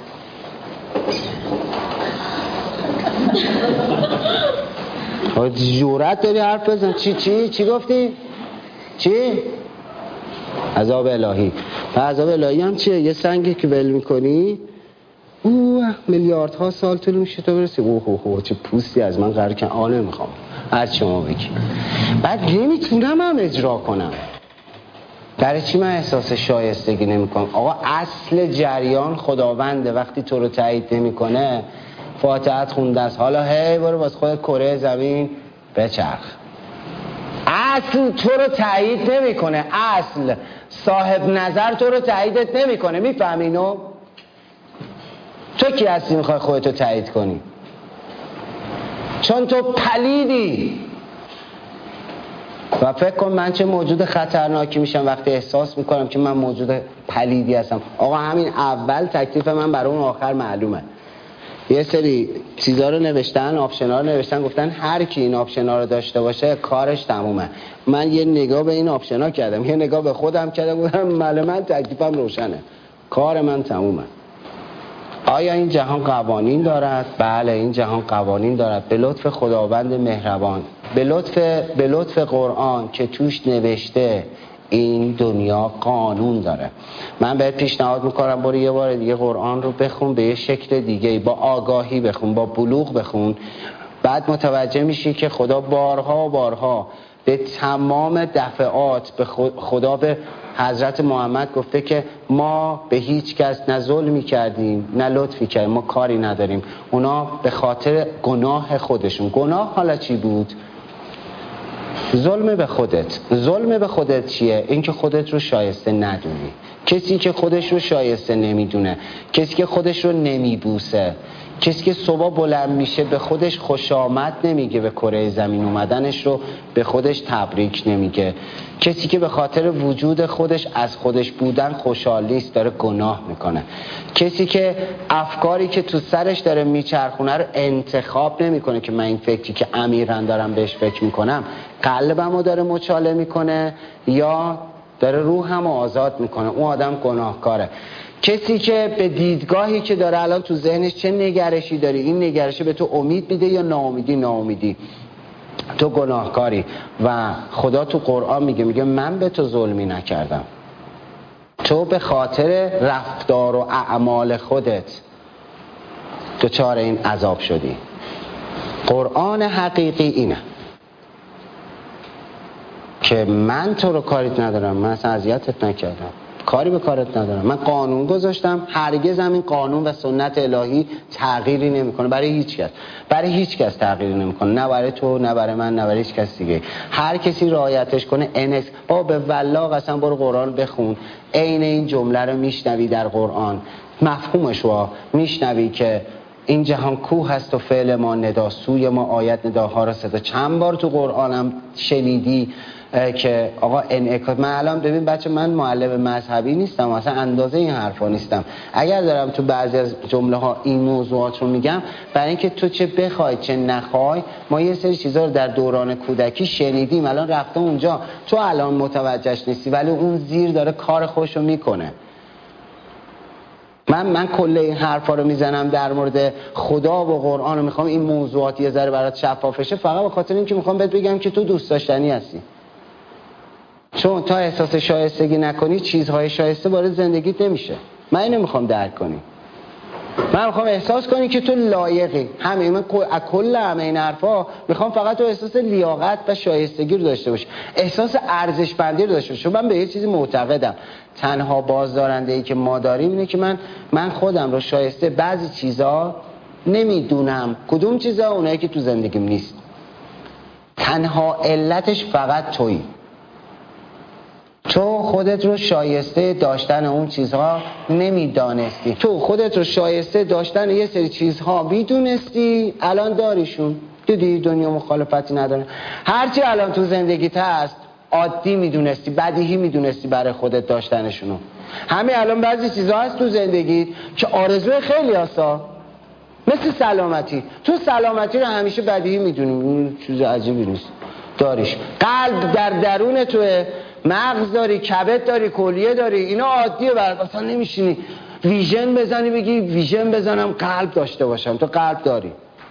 جرأت داری حرف بزن. چی چی چی گفتی؟ چی؟ عذاب الهی. و عذاب الهی هم چیه؟ یه سنگی که ول میکنی اوه میلیاردها سال طول میشه تو برسی. اوه اوه اوه چه پوستی از من قرار کن. آه نمیخوام هر چی ما بگی. بعد نمیتونم هم اجرا کنم. برای چی من احساس شایستگی نمیکنم؟ آقا اصل جریان خداونده. وقتی تو رو تایید نمیکنه فاتحت خونده است، حالا هی برو باز خود کره زمین بچرخ. اصل تو رو تایید نمیکنه. اصل صاحب نظر تو رو تاییدت نمیکنه. میفهمی اینو؟ تو کی هستی میخوای خودتو تایید کنی؟ چون تو پلیدی. و فکر کن من چه موجود خطرناکی میشم وقتی احساس میکنم که من موجود پلیدی هستم. آقا همین اول تکلیف من برای اون آخر معلومه. یه سری چیزا رو نوشتن، آپشن‌ها رو نوشتن، گفتن هر کی این آپشن‌ها رو داشته باشه کارش تمومه. من یه نگاه به این آپشن‌ها کردم، یه نگاه به خودم کردم، گفتم مال من تکلیفم روشنه، کار من تمومه. آیا این جهان قوانین دارد؟ بله این جهان قوانین دارد به لطف خداوند مهربان، به لطف به لطف قرآن که توش نوشته این دنیا قانون داره. من بهت پیشنهاد میکنم برو یه بار دیگه قرآن رو بخون به یه شکل دیگه، با آگاهی بخون، با بلوغ بخون. بعد متوجه میشی که خدا بارها و بارها به تمام دفعات به خدا به حضرت محمد گفته که ما به هیچ کس نه ظلمی کردیم نه لطفی کردیم، ما کاری نداریم. اونا به خاطر گناه خودشون. گناه حالا چی بود؟ ظلم به خودت. ظلم به خودت چیه؟ این که خودت رو شایسته ندونی. کسی که خودش رو شایسته نمیدونه، کسی که خودش رو نمیبوسه، کسی که صبح بلند میشه به خودش خوش آمد نمیگه، به کره زمین اومدنش رو به خودش تبریک نمیگه، کسی که به خاطر وجود خودش از خودش بودن خوشحال نیست داره گناه میکنه، کسی که افکاری که تو سرش داره میچرخونه رو انتخاب نمیکنه که من این فکری که امیرن دارم بهش فکر میکنم قلبمو داره مچاله میکنه یا داره روحمو آزاد میکنه، اون آدم گناهکاره. کسی که به دیدگاهی که داره الان تو ذهنش چه نگرشی داری، این نگرشه به تو امید میده یا ناامیدی؟ ناامیدی. تو گناهکاری. و خدا تو قرآن میگه میگه من به تو ظلمی نکردم، تو به خاطر رفتار و اعمال خودت دچار این عذاب شدی. قرآن حقیقی اینه که من تو رو کاریت ندارم، من اصلا اذیتت نکردم، کاری به کارت ندارم، من قانون گذاشتم، هرگز هم این قانون و سنت الهی تغییری نمیکنه برای هیچ کس، برای هیچ کس تغییری نمیکنه، نه برای تو نه برای من نه برای هیچ کس دیگه. هر کسی رعایتش کنه انس با به والله قسم برو قرآن بخون، عین این جمله رو میشنوی در قرآن، مفهومش رو میشنوی که این جهان کوه هست و فعل ما ندا، سوی ما آیت نداها را صدا. چند بار تو قرآنم شنیدی که آقا انعکاس. من الان ببین بچه من معلم مذهبی نیستم، اصلا اندازه این حرفا نیستم. اگر دارم تو بعضی از جمله ها این موضوعات رو میگم برای اینکه تو چه بخوای چه نخوای، ما یه سری چیزا رو در دوران کودکی شنیدیم، الان رفته اونجا، تو الان متوجهش نیستی ولی اون زیر داره کار خودش رو میکنه. من من کل این حرفا رو میزنم در مورد خدا و قرآن و میخوام این موضوعات یه ذره برات شفاف بشه، فقط به خاطر اینکه میخوام بهت بگم که تو دوست داشتنی هستی. چون تا احساس شایستگی نکنی چیزهای شایسته وارد زندگیت نمیشه. من اینو میخوام درک کنی. من میخوام احساس کنی که تو لایقی. همین من از کل همه این حرفا میخوام فقط تو احساس لیاقت و شایستگی رو داشته باشی، احساس ارزشمندی رو داشته باشی. چون من به یه چیزی معتقدم، تنها بازدارنده ای که ما داریم اینه که من من خودم رو شایسته بعضی چیزا نمیدونم کدوم چیزا، اونایی که تو زندگیم نیست. تنها علتش فقط تویی. تو خودت رو شایسته داشتن اون چیزها نمیدانستی، تو خودت رو شایسته داشتن یه سری چیزها میدونستی، الان داریشون. دیدی دنیا مخالفتی نداره. هرچی الان تو زندگیت هست عادی میدونستی، بدیهی میدونستی برای خودت داشتنشونو. همین الان بعضی چیزها هست تو زندگیت که آرزوی خیلی هستا، مثل سلامتی. تو سلامتی رو همیشه بدیهی میدونی، اون چیز عجیبی نیست، داریش. قلب در درون توه، مغز داری، کبد داری، کلیه داری، اینا عادیه برات. اصلا نمیشینی ویژن بزنی بگی ویژن بزنم قلب داشته باشم. تو قلب داری.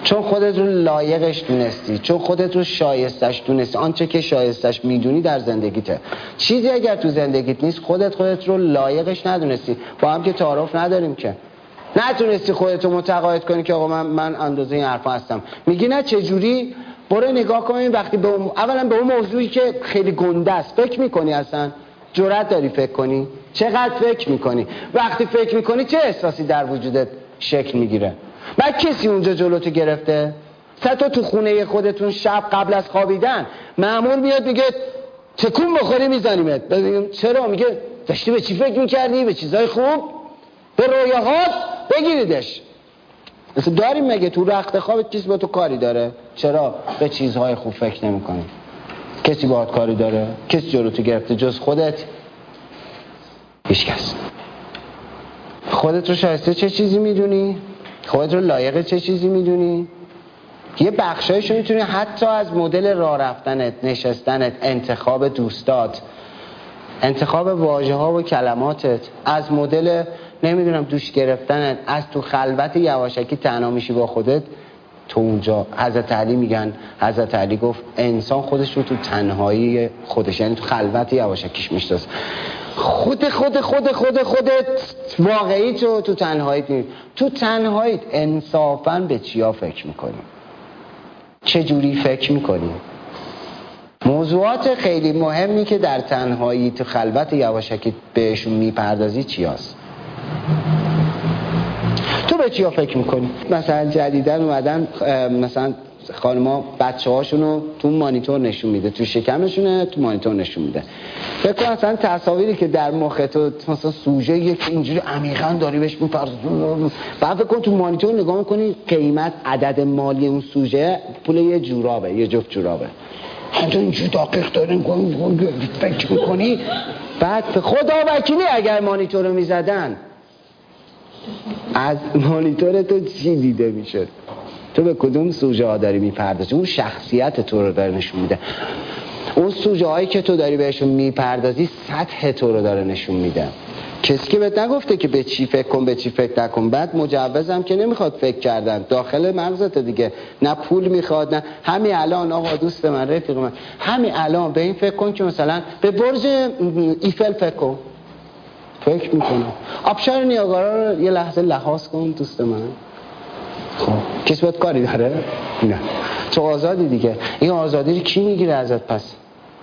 چون خودت رو لایقش دونستی، چون خودت رو شایستش دونستی. آنچه که شایستش میدونی در زندگیته. چیزی اگر تو زندگیت نیست، خودت خودت رو لایقش ندونستی. با هم که تعارف نداریم که. نتونستی خودت رو متقاعد کنی که آقا من من اندازه این حرفا هستم. میگی نه چجوری؟ برو نگاه کن وقتی به اون، اولا به اون موضوعی که خیلی گنده است فکر میکنی، اصلا جرأت داری فکر کنی؟ چقدر فکر میکنی؟ وقتی فکر میکنی چه احساسی در وجودت شکل میگیره؟ بعد کسی اونجا جلوتو گرفته؟ ستا تو خونه خودتون شب قبل از خوابیدن مأمور میاد میگه تکون بخوری میزنیمت. ببینیم چرا؟ میگه داشتی به چی فکر میکردی؟ به چیزای خوب؟ به رویاهات بگیریدش. مثلا داریم مگه تو رخت خوابت کسی با تو کاری داره؟ چرا به چیزهای خوب فکر نمی‌کنی؟ کسی باهات کاری داره؟ کسی جلوتو گرفته جز خودت؟ هیچ کس. خودت رو شایسته چه چیزی میدونی؟ خودت رو لایق چه چیزی میدونی؟ یه بخشایشو میتونی حتی از مدل راه رفتنت، نشستنت، انتخاب دوستات، انتخاب واژه ها و کلماتت، از مدل نمیدونم دوش گرفتنت، از تو خلوت یواشکی تنها میشی با خودت. تو اونجا حضرت علی میگن، حضرت علی گفت انسان خودش رو تو تنهایی خودش، یعنی تو خلوت یواشکیش میشناسه. خود خود خود خود خودت واقعی تو تو تنهاییت میبینی. تو تنهاییت انصافاً به چیا فکر میکنی؟ چه جوری فکر میکنی؟ موضوعات خیلی مهمی که در تنهایی تو خلوت یواشکی بهشون میپردازی چی هست؟ تو به چیا فکر میکنی؟ مثلا جدیدن اومدن مثلا خانما بچه هاشونو تو مانیتور نشون میده، تو شکمشونه تو مانیتور نشون میده. فکر کن مثلا تصاویری که در مخ تو مثلا سوژه یک اینجوری عمیقاً داری بهش میپردازی، بعد فکر کن تو مانیتور نگاه میکنی قیمت عدد مالی اون سوژه پول یه جورابه، یه جفت جورابه. تو اینجوری دقیق داری فکر میکنی. بعد خدا وکیلی اگر مانیتور رو میزدن از مانیتور تو چی دیده میشد؟ تو به کدوم سوژه ها داری میپردازی؟ اون شخصیت تو رو داره نشون میده. اون سوژه هایی که تو داری بهشون میپردازی سطح تو رو داره نشون میده. کسی که بهت نگفته که به چی فکر کن به چی فکر نکن. بعد مجوزم که نمیخواد فکر کردن، داخل مغزت دیگه. نه پول میخواد، نه همین الان آقا دوست من رفیق من همین الان به این فکر کن که مثلا به برج ایفل فکر کن. فکر میکنم آبشار نیاگارا رو یه لحظه لحاظ کن دوست من. خب کسی باید کاری داره؟ نه. تو آزادی دیگه. این آزادی رو کی میگیره ازت پس؟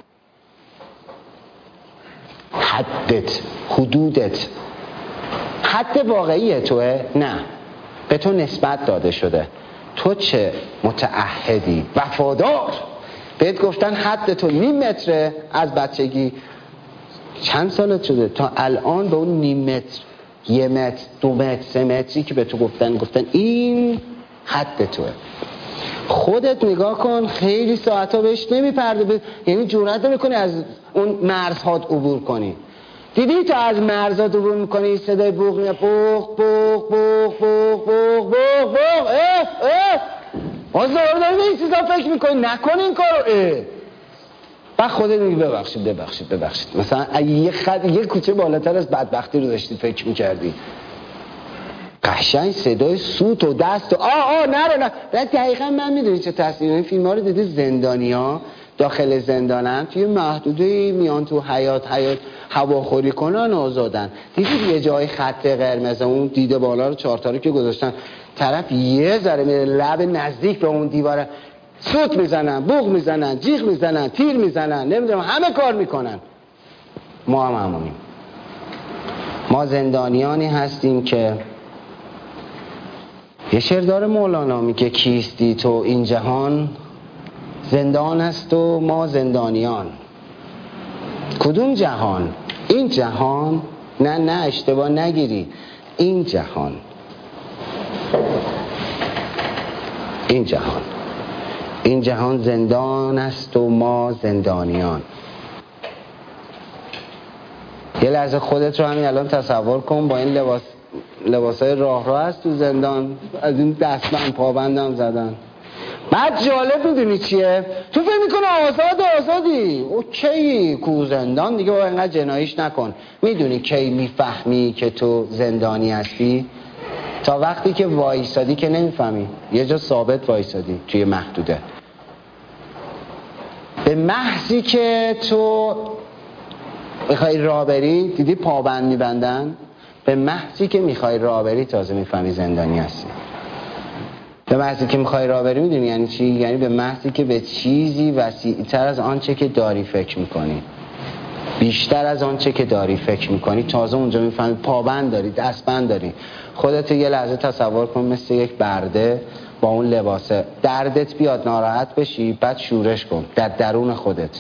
حدت، حدودت. حد واقعیه توه؟ نه، به تو نسبت داده شده. تو چه متعهدی، وفادار. بهت گفتن حد تو نیم متره از بچگی. چند سالت شده تا الان به اون نیم متر، یه متر، دو متر، سه متری که به تو گفتن گفتن این حد توه. خودت نگاه کن خیلی ساعتا بهش نمیپرده، یعنی جرئت نمیکنی از اون مرزهات عبور کنی. دیدی تا از مرزات عبور میکنی صدای بوق میاد، بوق بوق بوق بوق بوق بوق بوق اه اه آزار داری این چیزا فکر میکنی نکن این کارو. اه بعد خودت میگی ببخشید ببخشید ببخشید. مثلا یه خط یه کوچه بالاتر از بدبختی رو داشتی فکر میکردی. قشنگ صدای سوت و دست و آه آه نره نه. دقیقا من میدونی چه تصویر این فیلم ها رو دیدی؟ زندانیا داخل زندانن توی محدوده میان تو حیات حیات هواخوری کنن آزادن. دیدی یه جای خط قرمز اون دیده بالا رو چهارتا رو که گذاشتن طرف یه ذره میره لب نزدیک به اون دیواره سوت میزنن، بوق میزنن، جیغ میزنن، تیر میزنن، نمیدونم همه کار میکنن. ما هم همونیم. ما زندانیانی هستیم که یه شعر داره مولانا میگه کیستی تو این جهان زندان است و ما زندانیان. کدوم جهان؟ این جهان؟ نه نه اشتباه نگیری، این جهان، این جهان، این جهان زندان است و ما زندانیان. یه لحظه خودت رو همین الان تصور کن با این لباس لباسای راه راه هست تو زندان، از این دستبند پابندم زدن. بعد جالب میدونی چیه؟ تو فکر میکنه آزاد آزادی اوکی کو زندان دیگه با اینقدر جنایش نکن. میدونی کی میفهمی که تو زندانی هستی؟ تا وقتی که وایسادی که نمیفهمی، یه جا ثابت وایسادی توی محدوده. به محضی که تو میخوای راه بری، دیدی پابند میبندن، به محضی که میخوای راه بری تازه میفهمی زندانی هستی. به محضی که میخوای راه بری میدونی یعنی چی؟ یعنی به محضی که به چیزی وسیع‌تر از آنچه که داری فکر میکنی، بیشتر از آنچه که داری فکر میکنی، تازه اونجا میفهمی پابند داری، دستبند داری. خودت یه لحظه تصور کن مثل یک برده با اون لباسه، دردت بیاد ناراحت بشی، بعد شورش کن در درون خودت.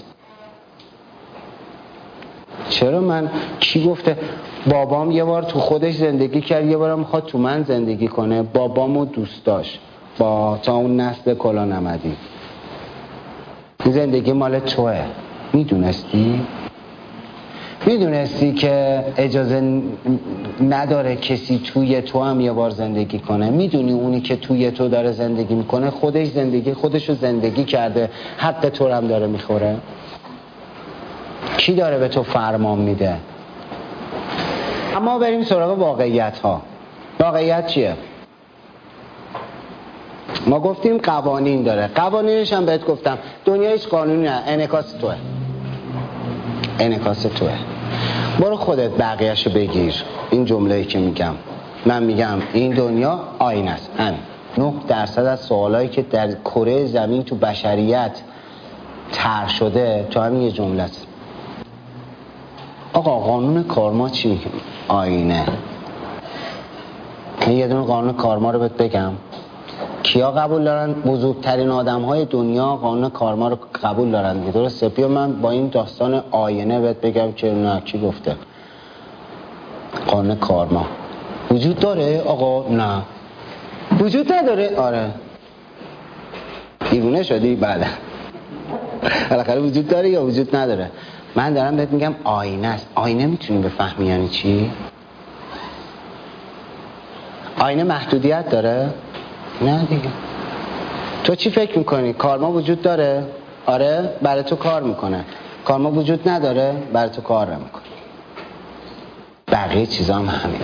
چرا من کی گفته بابام یه بار تو خودش زندگی کرد، یه بارم میخواد تو من زندگی کنه. بابامو دوست داشت با تا اون نسل کلا نمدی. این زندگی مال توه. میدونستی؟ میدونستی که اجازه نداره کسی توی تو هم یه بار زندگی کنه؟ میدونی اونی که توی تو داره زندگی میکنه خودش زندگی خودشو زندگی کرده، حق تو هم داره میخوره؟ کی داره به تو فرمان میده؟ اما بریم سراغ واقعیت ها. واقعیت چیه؟ ما گفتیم قوانین داره، قوانینش هم بهت گفتم دنیا هیچ قانونی نه، انعکاس توه. انعکاس توه. برو خودت بقیه‌شو بگیر. این جمله‌ای که میگم، من میگم این دنیا آینه است. همین نه درصد از سوالایی که در کره زمین تو بشریت طرح شده تو همین یه جمله است. آقا قانون کارما چی میگه؟ آینه. من یه دونه قانون کارما رو بهت بگم. کیا قبول دارن؟ بزرگترین آدم‌های دنیا قانون کارما رو قبول دارن دیگه، درسته؟ بیا من با این داستان آینه بهت بگم که نه، کی گفته؟ قانون کارما وجود داره آقا؟ نه. وجود نداره؟ آره. دیوونه شدی؟ بله. بالاخره وجود داره یا وجود نداره؟ من دارم بهت میگم آینه است. آینه میتونی بفهمی یعنی چی؟ آینه محدودیت داره؟ نه دیگه. تو چی فکر میکنی؟ کارما وجود داره؟ آره، برای تو کار میکنه. کارما وجود نداره؟ برای تو کار نمیکنه. بقیه چیزا هم همینه.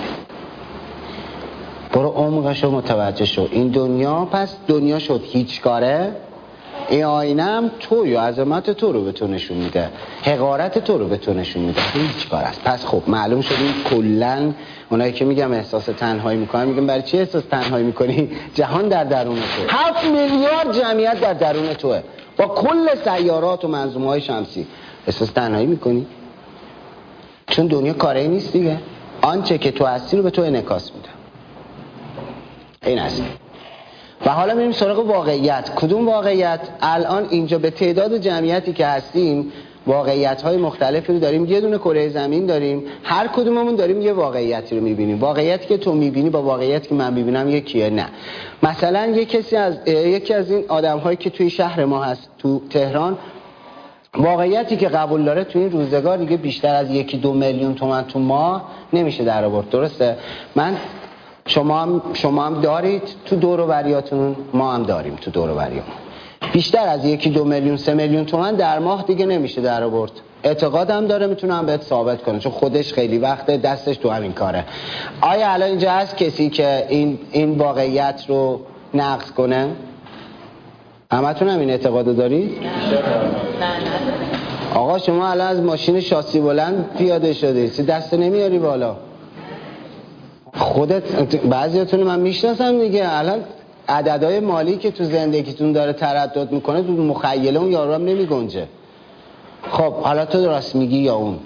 برو عمقشو متوجه شو. این دنیا پس دنیا شد هیچ کاره. این آینه هم تو یا عظمت تو رو به تو نشون میده، حقارت تو رو به تو نشون میده. هیچ کار است. پس خب معلوم شد این کلن اونایی که میگم احساس تنهایی میکنن، میگم برای چی احساس تنهایی میکنی؟ جهان در درون تو، هفت میلیارد جمعیت در درون توه با کل سیارات و منظومه های شمسی. احساس تنهایی میکنی؟ چون دنیا کاری نیست دیگه. آنچه که تو هستی رو به تو انعکاس میده. این است. و حالا میریم سراغ واقعیت. کدوم واقعیت؟ الان اینجا به تعداد جمعیتی که هستیم واقعیت‌های مختلفی رو داریم. یه دونه کره زمین داریم، هر کدوممون داریم یه واقعیتی رو می‌بینیم. واقعیتی که تو می‌بینی با واقعیتی که من می‌بینم یکیه؟ نه. مثلا یک کسی از یکی از این آدم‌هایی که توی شهر ما هست تو تهران، واقعیتی که قبول داره تو این روزگار دیگه بیشتر از یکی دو میلیون تومان تو ماه نمیشه در آورد، درسته؟ من شما هم شما هم دارید تو دور و بریاتون، ما هم داریم تو دور و بریامون. بیشتر از یکی دو میلیون سه میلیون تومان در ماه دیگه نمیشه در آورد. اعتقادم داره میتونم بهت ثابت کنه چون خودش خیلی وقته دستش تو همین کاره. آیا الان اینجا هست کسی که این این واقعیت رو نقض کنه؟ همتون هم این اعتقادو دارید؟ آقا شما الان از ماشین شاسی بلند پیاده شدی، دست نمیاری بالا. خودت بعضیاتون من میشناسم دیگه، الان عددهای مالی که تو زندگیتون داره تردد میکنه تو مخیله اون یارو هم نمیگنجه. خب حالا تو راست میگی یا اون؟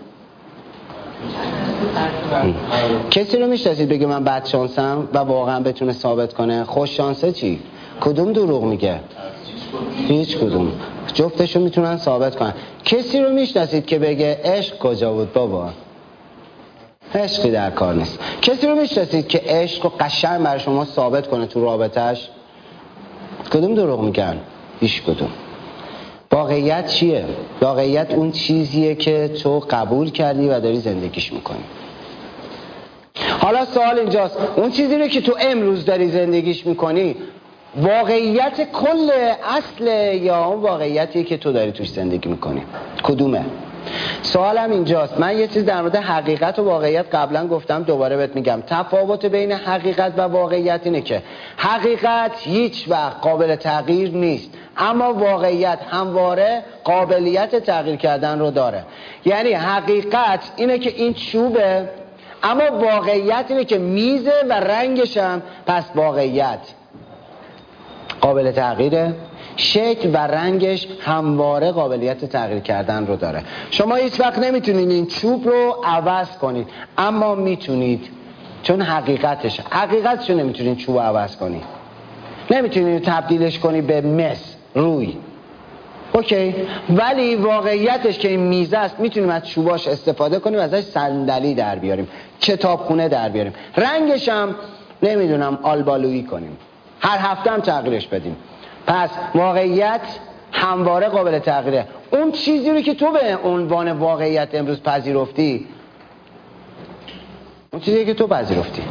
کسی رو میشناسید بگه من بد شانسم و واقعا بتونه ثابت کنه؟ خوش شانسه چی؟ کدوم دروغ میگه؟ هیچ کدوم. جفتشو میتونن ثابت کنن. کسی رو میشناسید که بگه عشق کجا بود بابا؟ عشقی در کار نیست. کسی رو میشناسید که عشق و قشنگ برای شما ثابت کنه تو رابطه‌اش؟ کدوم دروغ میگن؟ هیچ کدوم. واقعیت چیه؟ واقعیت اون چیزیه که تو قبول کردی و داری زندگیش میکنی. حالا سوال اینجاست، اون چیزی رو که تو امروز داری زندگیش میکنی واقعیت کل اصل یا اون واقعیتی که تو داری توش زندگی میکنی؟ کدومه؟ سوالم اینجاست، من یه چیز در مورد حقیقت و واقعیت قبلا گفتم، دوباره بهت میگم. تفاوت بین حقیقت و واقعیت اینه که حقیقت هیچ وقت قابل تغییر نیست، اما واقعیت همواره قابلیت تغییر کردن رو داره. یعنی حقیقت اینه که این چوبه، اما واقعیت اینه که میزه و رنگش هم، پس واقعیت قابل تغییره، شکل و رنگش همواره قابلیت تغییر کردن رو داره. شما هیچ وقت نمیتونید این چوب رو عوض کنید، اما میتونید، چون حقیقتش حقیقتشو نمیتونید چوب رو عوض کنید، نمیتونید تبدیلش کنید به مس روی، اوکی، ولی واقعیتش که این میزه است، میتونیم از چوباش استفاده کنیم، ازش صندلی در بیاریم، کتابخونه در بیاریم، رنگش هم نمیدونم آلبالویی کنیم، هر هفته هم تغییرش بدیم. پس واقعیت همواره قابل تغییره. اون چیزی رو که تو به عنوان واقعیت امروز پذیرفتی، اون چیزی که تو پذیرفتی.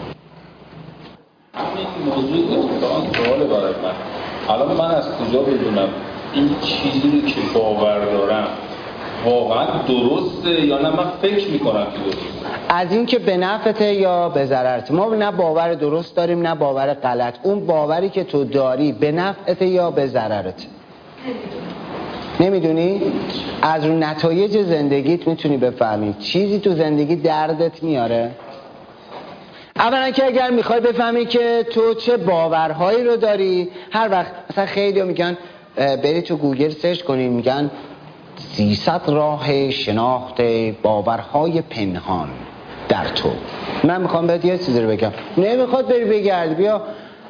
این موضوع اتفاقا سواله برای من. الان من از کجا بدونم این چیزی رو که باور دارم واقعا درسته یا نه من فکر میکنم که درسته؟ از این که به نفعته یا به ضررته. ما نه باور درست داریم نه باور غلط. اون باوری که تو داری به نفعته یا به ضررته. نمیدونی؟ از رو نتایج زندگیت میتونی بفهمی چیزی تو زندگی دردت میاره. اولا که اگر میخوای بفهمی که تو چه باورهایی رو داری، هر وقت مثلا خیلی میگن بری تو گوگل سرچ کنین، میگن سیصد راه شناخت باورهای پنهان در تو. من میخوام بهت یه چیزی رو بگم، نمیخواد بری بگرد، بیا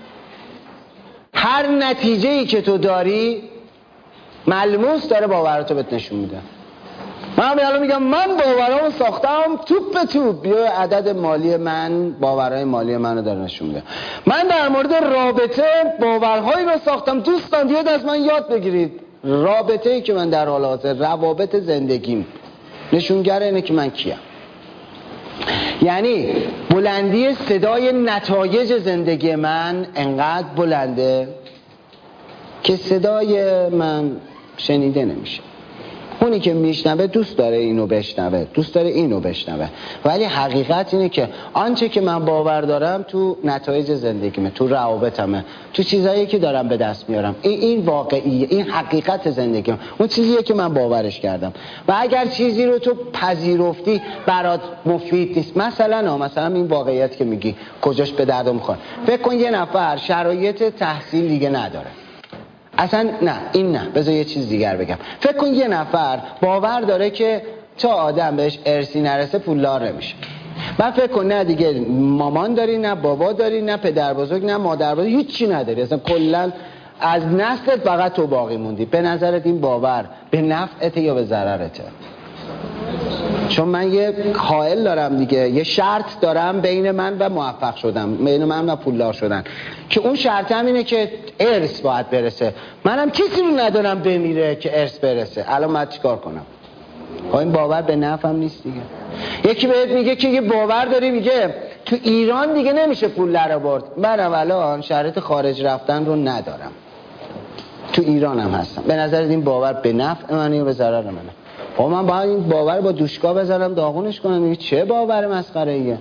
هر نتیجه‌ای که تو داری ملموس داره باوراتو بهت نشون میده. من الان میگم من باورامو ساختم توپ به توپ، بیا عدد مالی من باورهای مالی منو داره نشون میده. من در مورد رابطه باورهایی رو ساختم. دوستان بیاید از من یاد بگیرید. رابطه‌ای که من در حال حاضر، روابط زندگیم نشونگر اینه که من کیم. یعنی بلندی صدای نتایج زندگی من انقدر بلنده که صدای من شنیده نمیشه. اونی که میشنوه دوست داره اینو بشنوه، دوست داره اینو بشنوه، ولی حقیقت اینه که آنچه که من باور دارم تو نتایج زندگیمه، تو روابطمه، تو چیزایی که دارم به دست میارم، این این واقعیه، این حقیقت زندگیمه، اون چیزیه که من باورش کردم. و اگر چیزی رو تو پذیرفتی برات مفید نیست، مثلا مثلا این واقعیت که میگی کجاش به درد میخوره. فکر کن یه نفر شرایط تحصیل دیگه نداره، اصلا نه این نه، بذار یه چیز دیگر بگم. فکر کن یه نفر باور داره که تا آدم بهش ارثی نرسه پولدار نمیشه. من فکر کن نه دیگه مامان داری، نه بابا داری، نه پدر بزرگ، نه مادر بزرگ، هیچی نداری، اصلا کلا از نسلت فقط تو باقی موندی. به نظرت این باور به نفعته یا به ضررته؟ چون من یه حائل دارم دیگه، یه شرط دارم بین من و موفق شدن، بین من و پولدار شدن، که اون شرط هم اینه که ارث باید برسه. منم کسی رو ندارم بمیره که ارث برسه. الان من چیکار کنم؟ این باور به نفعم نیست دیگه. یکی بهت میگه که یه باور داری، میگه تو ایران دیگه نمیشه پول در آورد. منم الان شرط خارج رفتن رو ندارم، تو ایران هم هستم. به نظر این باور به نفع منه یا به ضرر منه؟ خب من باید این باور با دوشکا بزنم داغونش کنم؟ میگه چه باور مسخره ایه؟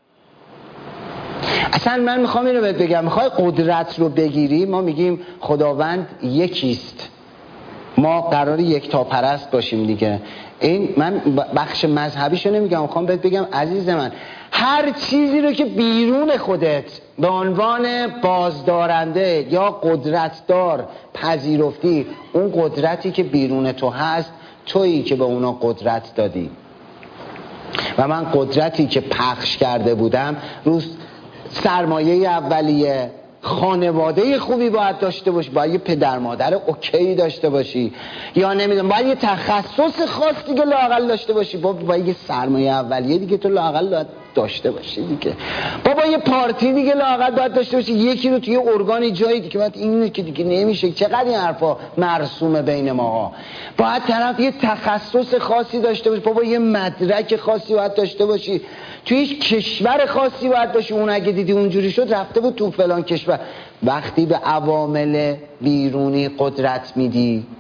اصلا من میخوام اینو بهت بگم، میخوای قدرت رو بگیری، ما میگیم خداوند یکیست، ما قراره یک تا پرست باشیم دیگه. این من بخش مذهبیشو نمیگم، میخوام بهت بگم عزیز من، هر چیزی رو که بیرون خودت به عنوان بازدارنده یا قدرتدار پذیرفتی، اون قدرتی که بیرون تو هست تویی که به اونا قدرت دادی. و من قدرتی که پخش کرده بودم روز سرمایه اولیه، خانواده خوبی باید داشته باشی، باید یه پدر مادر اوکی داشته باشی، یا نمیدونم باید یه تخصص خاص دیگه لااقل داشته باشی، بابا باید یه سرمایه اولیه دیگه تو لااقل داشته باشی دیگه، بابا یه پارتی دیگه لااقل باید داشته باشی، یکی رو توی ارگانی جایی دیگه. باید اینه که دیگه نمیشه، چقدر این حرفا مرسومه بین ماها. باید طرف یه تخصص خاصی داشته باشی، بابا یه مدرک خاصی باید داشته باشی، توی کشور خاصی باید باشی. اون اگه دیدی اونجوری شد رفته بود تو فلان کشور. وقتی به عوامل بیرونی قدرت میدی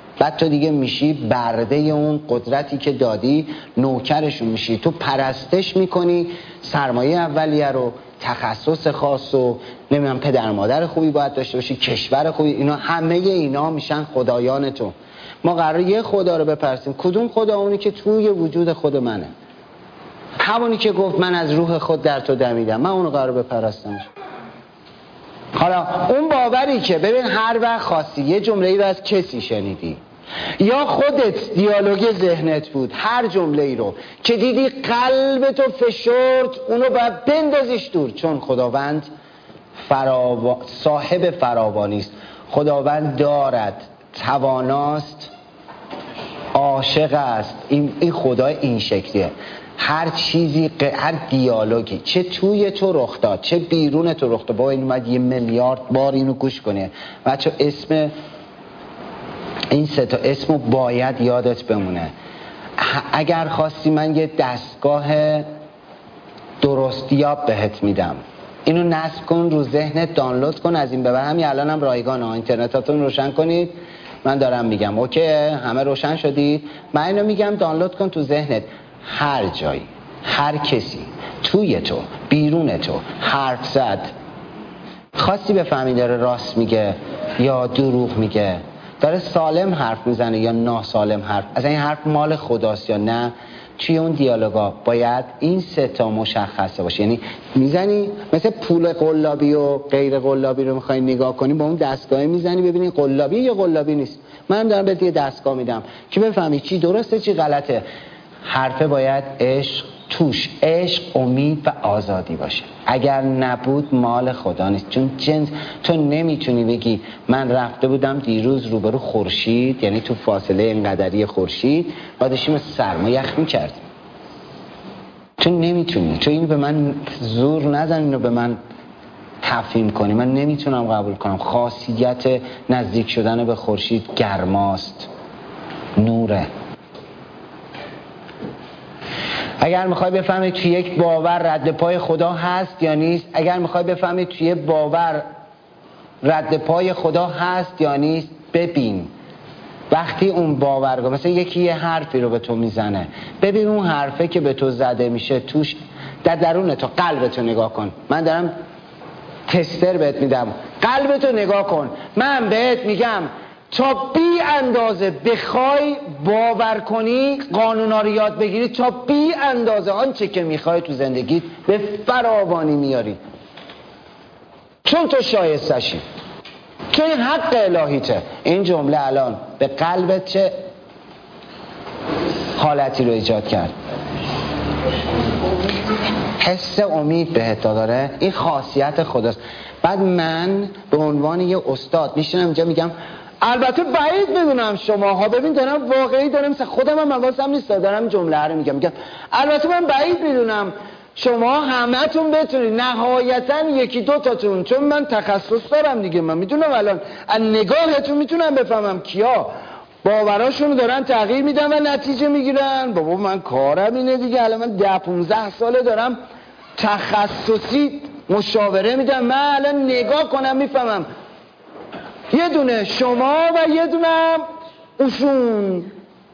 بعد تو دیگه میشی برده اون قدرتی که دادی، نوکرشون میشی. تو پرستش میکنی سرمایه اولیه رو، تخصص خاص و نمیدونم پدر مادر خوبی باید داشته باشی، کشور خوبی، اینا همه اینا میشن خدایان تو. ما قراره یه خدا رو بپرستیم. کدوم خدا؟ اونی که توی وجود خود منه، همونی که گفت من از روح خود در تو دمیدم، من اونو قراره بپرستمش. حالا اون باوری که ببین هر وقت خواستی یه جمله‌ای رو از کسی شنیدی یا خودت دیالوگ ذهنت بود، هر جمله‌ای رو که دیدی قلب تو فشرد، اونو باید بندازیش دور، چون خداوند فراو... صاحب فراوانی است. خداوند دارد، تواناست، عاشق است. این این خدا این شکلیه. هر چیزی، هر دیالوگی چه توی تو رخ داد چه بیرون تو رخ داد، با این اومد یه میلیارد بار اینو گوش کنه. بچه اسم این سه تا اسمو باید یادت بمونه. اگر خواستی من یه دستگاه درستیاب بهت میدم، اینو نصب کن رو ذهنت، دانلود کن. از این به بعد همین الانم هم رایگانه، اینترنتاتون روشن کنید. من دارم میگم اوکی، همه روشن شدید؟ من اینو میگم دانلود کن تو ذهنت. هر جایی، هر کسی توی تو، بیرون تو حرف زد، خواستی بفهمی داره راست میگه یا دروغ میگه، داره سالم حرف میزنه یا ناسالم حرف، از این حرف مال خداست یا نه، توی اون دیالوگا باید این سه تا مشخصه باشه. یعنی میزنی مثل پول قلابی و غیر قلابی رو میخوای نگاه کنی، با اون دستگاه میزنی ببینی قلابی یا قلابی نیست. منم دارم بهت یه دستگاه میدم که بفهمی چی درسته چی غلطه. حرفه باید عشق توش، عشق، امید و آزادی باشه. اگر نبود مال خدا نیست. چون جنس تو نمیتونی بگی من رفته بودم دیروز روبرو خورشید، یعنی تو فاصله اینقدری خورشید، با داشتیم سرما یخ میکردیم. چون نمیتونی، چون اینو به من زور نزن، اینو به من تفهیم کنی، من نمیتونم قبول کنم. خاصیت نزدیک شدن به خورشید گرماست، نوره. اگر میخوای بفهمی توی یک باور رد پای خدا هست یا نیست، اگر میخوای بفهمی توی باور رد پای خدا هست یا نیست، ببین وقتی اون باورگاه مثلا یکی یه حرفی رو به تو میزنه، ببین اون حرفه که به تو زده میشه توش در درون تو، قلبتو نگاه کن. من دارم تستر بهت میدم، قلبتو نگاه کن. من بهت میگم تا بی اندازه بخوای باور کنی، قانونا رو یاد بگیری، تا بی اندازه آنچه که میخوای تو زندگیت به فراوانی میاری، چون تو شایستشی، چون این حق الهیته. این جمله الان به قلبت چه حالتی رو ایجاد کرد؟ حس امید بهت داره. این خاصیت خداست. بعد من به عنوان یه استاد میشینم اینجا میگم البته بعید میدونم شماها، ببین دارم واقعی دارم مثلا خودم هم حواسم نیست دارم جمله رو میگم میگم البته من بعید میدونم شما همه‌تون بتونید نهایتا یکی دو تاتون، چون من تخصص دارم دیگه، من میدونم الان از نگاهتون میتونم بفهمم کیا باوراشون دارن تغییر میدن و نتیجه میگیرن. بابا من کارم اینه دیگه، الان من ده پونزده ساله دارم تخصصی مشاوره میدم. من الان نگاه کنم میفهمم یه دونه شما و یه دونه اوشون،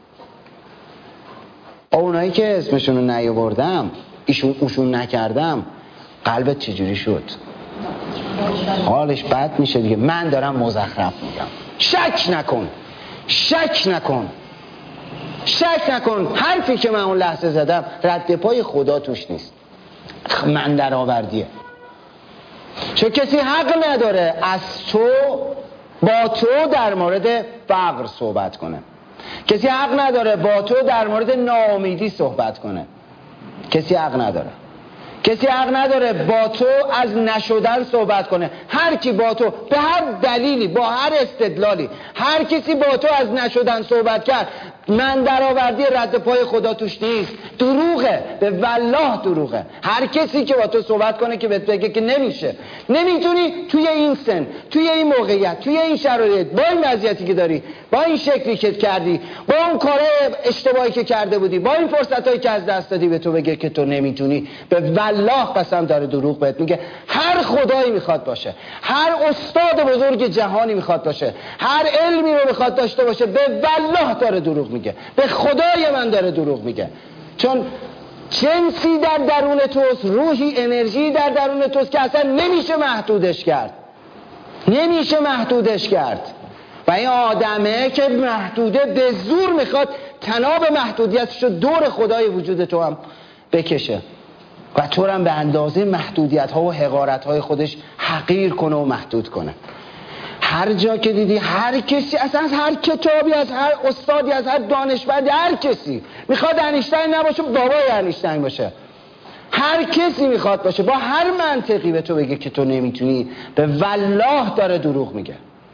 اونایی که اسمشون رو نیاوردم، ایشون اوشون نکردم، قلبت چجوری شد؟ حالش بد میشه دیگه. من دارم مزخرف میگم. شک نکن، شک نکن، شک نکن. حرفی که من اون لحظه زدم رد پای خدا توش نیست، من در آوردیه. چون کسی حق نداره از تو با تو در مورد فقر صحبت کنه، کسی حق نداره با تو در مورد ناامیدی صحبت کنه، کسی حق نداره، کسی حق نداره با تو از نشدن صحبت کنه. هر کی با تو به هر دلیلی، با هر استدلالی، هر کسی با تو از نشدن صحبت کرد، من در آوردی رد پای خدا توش نیست، دروغه، به والله دروغه. هر کسی که با تو صحبت کنه که بهت بگه که نمیشه، نمیتونی توی این سن، توی این موقعیت، توی این شرایط، با این وضعیتی که داری، با این شکلی که کردی، با اون کار اشتباهی که کرده بودی، با این فرصتایی که از دست دادی، به تو بگه که تو نمیتونی، به والله قسم داره دروغ بهت میگه. هر خدایی میخواد باشه، هر استاد بزرگ جهانی میخواد باشه، هر علمی رو میخواد داشته باشه، به والله داره دروغ میگه، به خدای من داره دروغ میگه. چون جنسی در درون توست، روحی، انرژی در درون توست که اصلا نمیشه محدودش کرد، نمیشه محدودش کرد. و این آدمه که محدوده به زور میخواد تناب محدودیتش رو دور خدای وجود تو هم بکشه و تو هم به اندازه محدودیت ها و حقارت های خودش حقیر کنه و محدود کنه. هر جا که دیدی هر کسی، اصلا از هر کتابی، از هر استادی، از هر دانشمندی، هر کسی میخواد انیشتین نباشه، بابای انیشتین باشه، هر کسی میخواد باشه، با هر منطقی به تو بگه که تو نمیتونی، به والله داره دروغ میگه.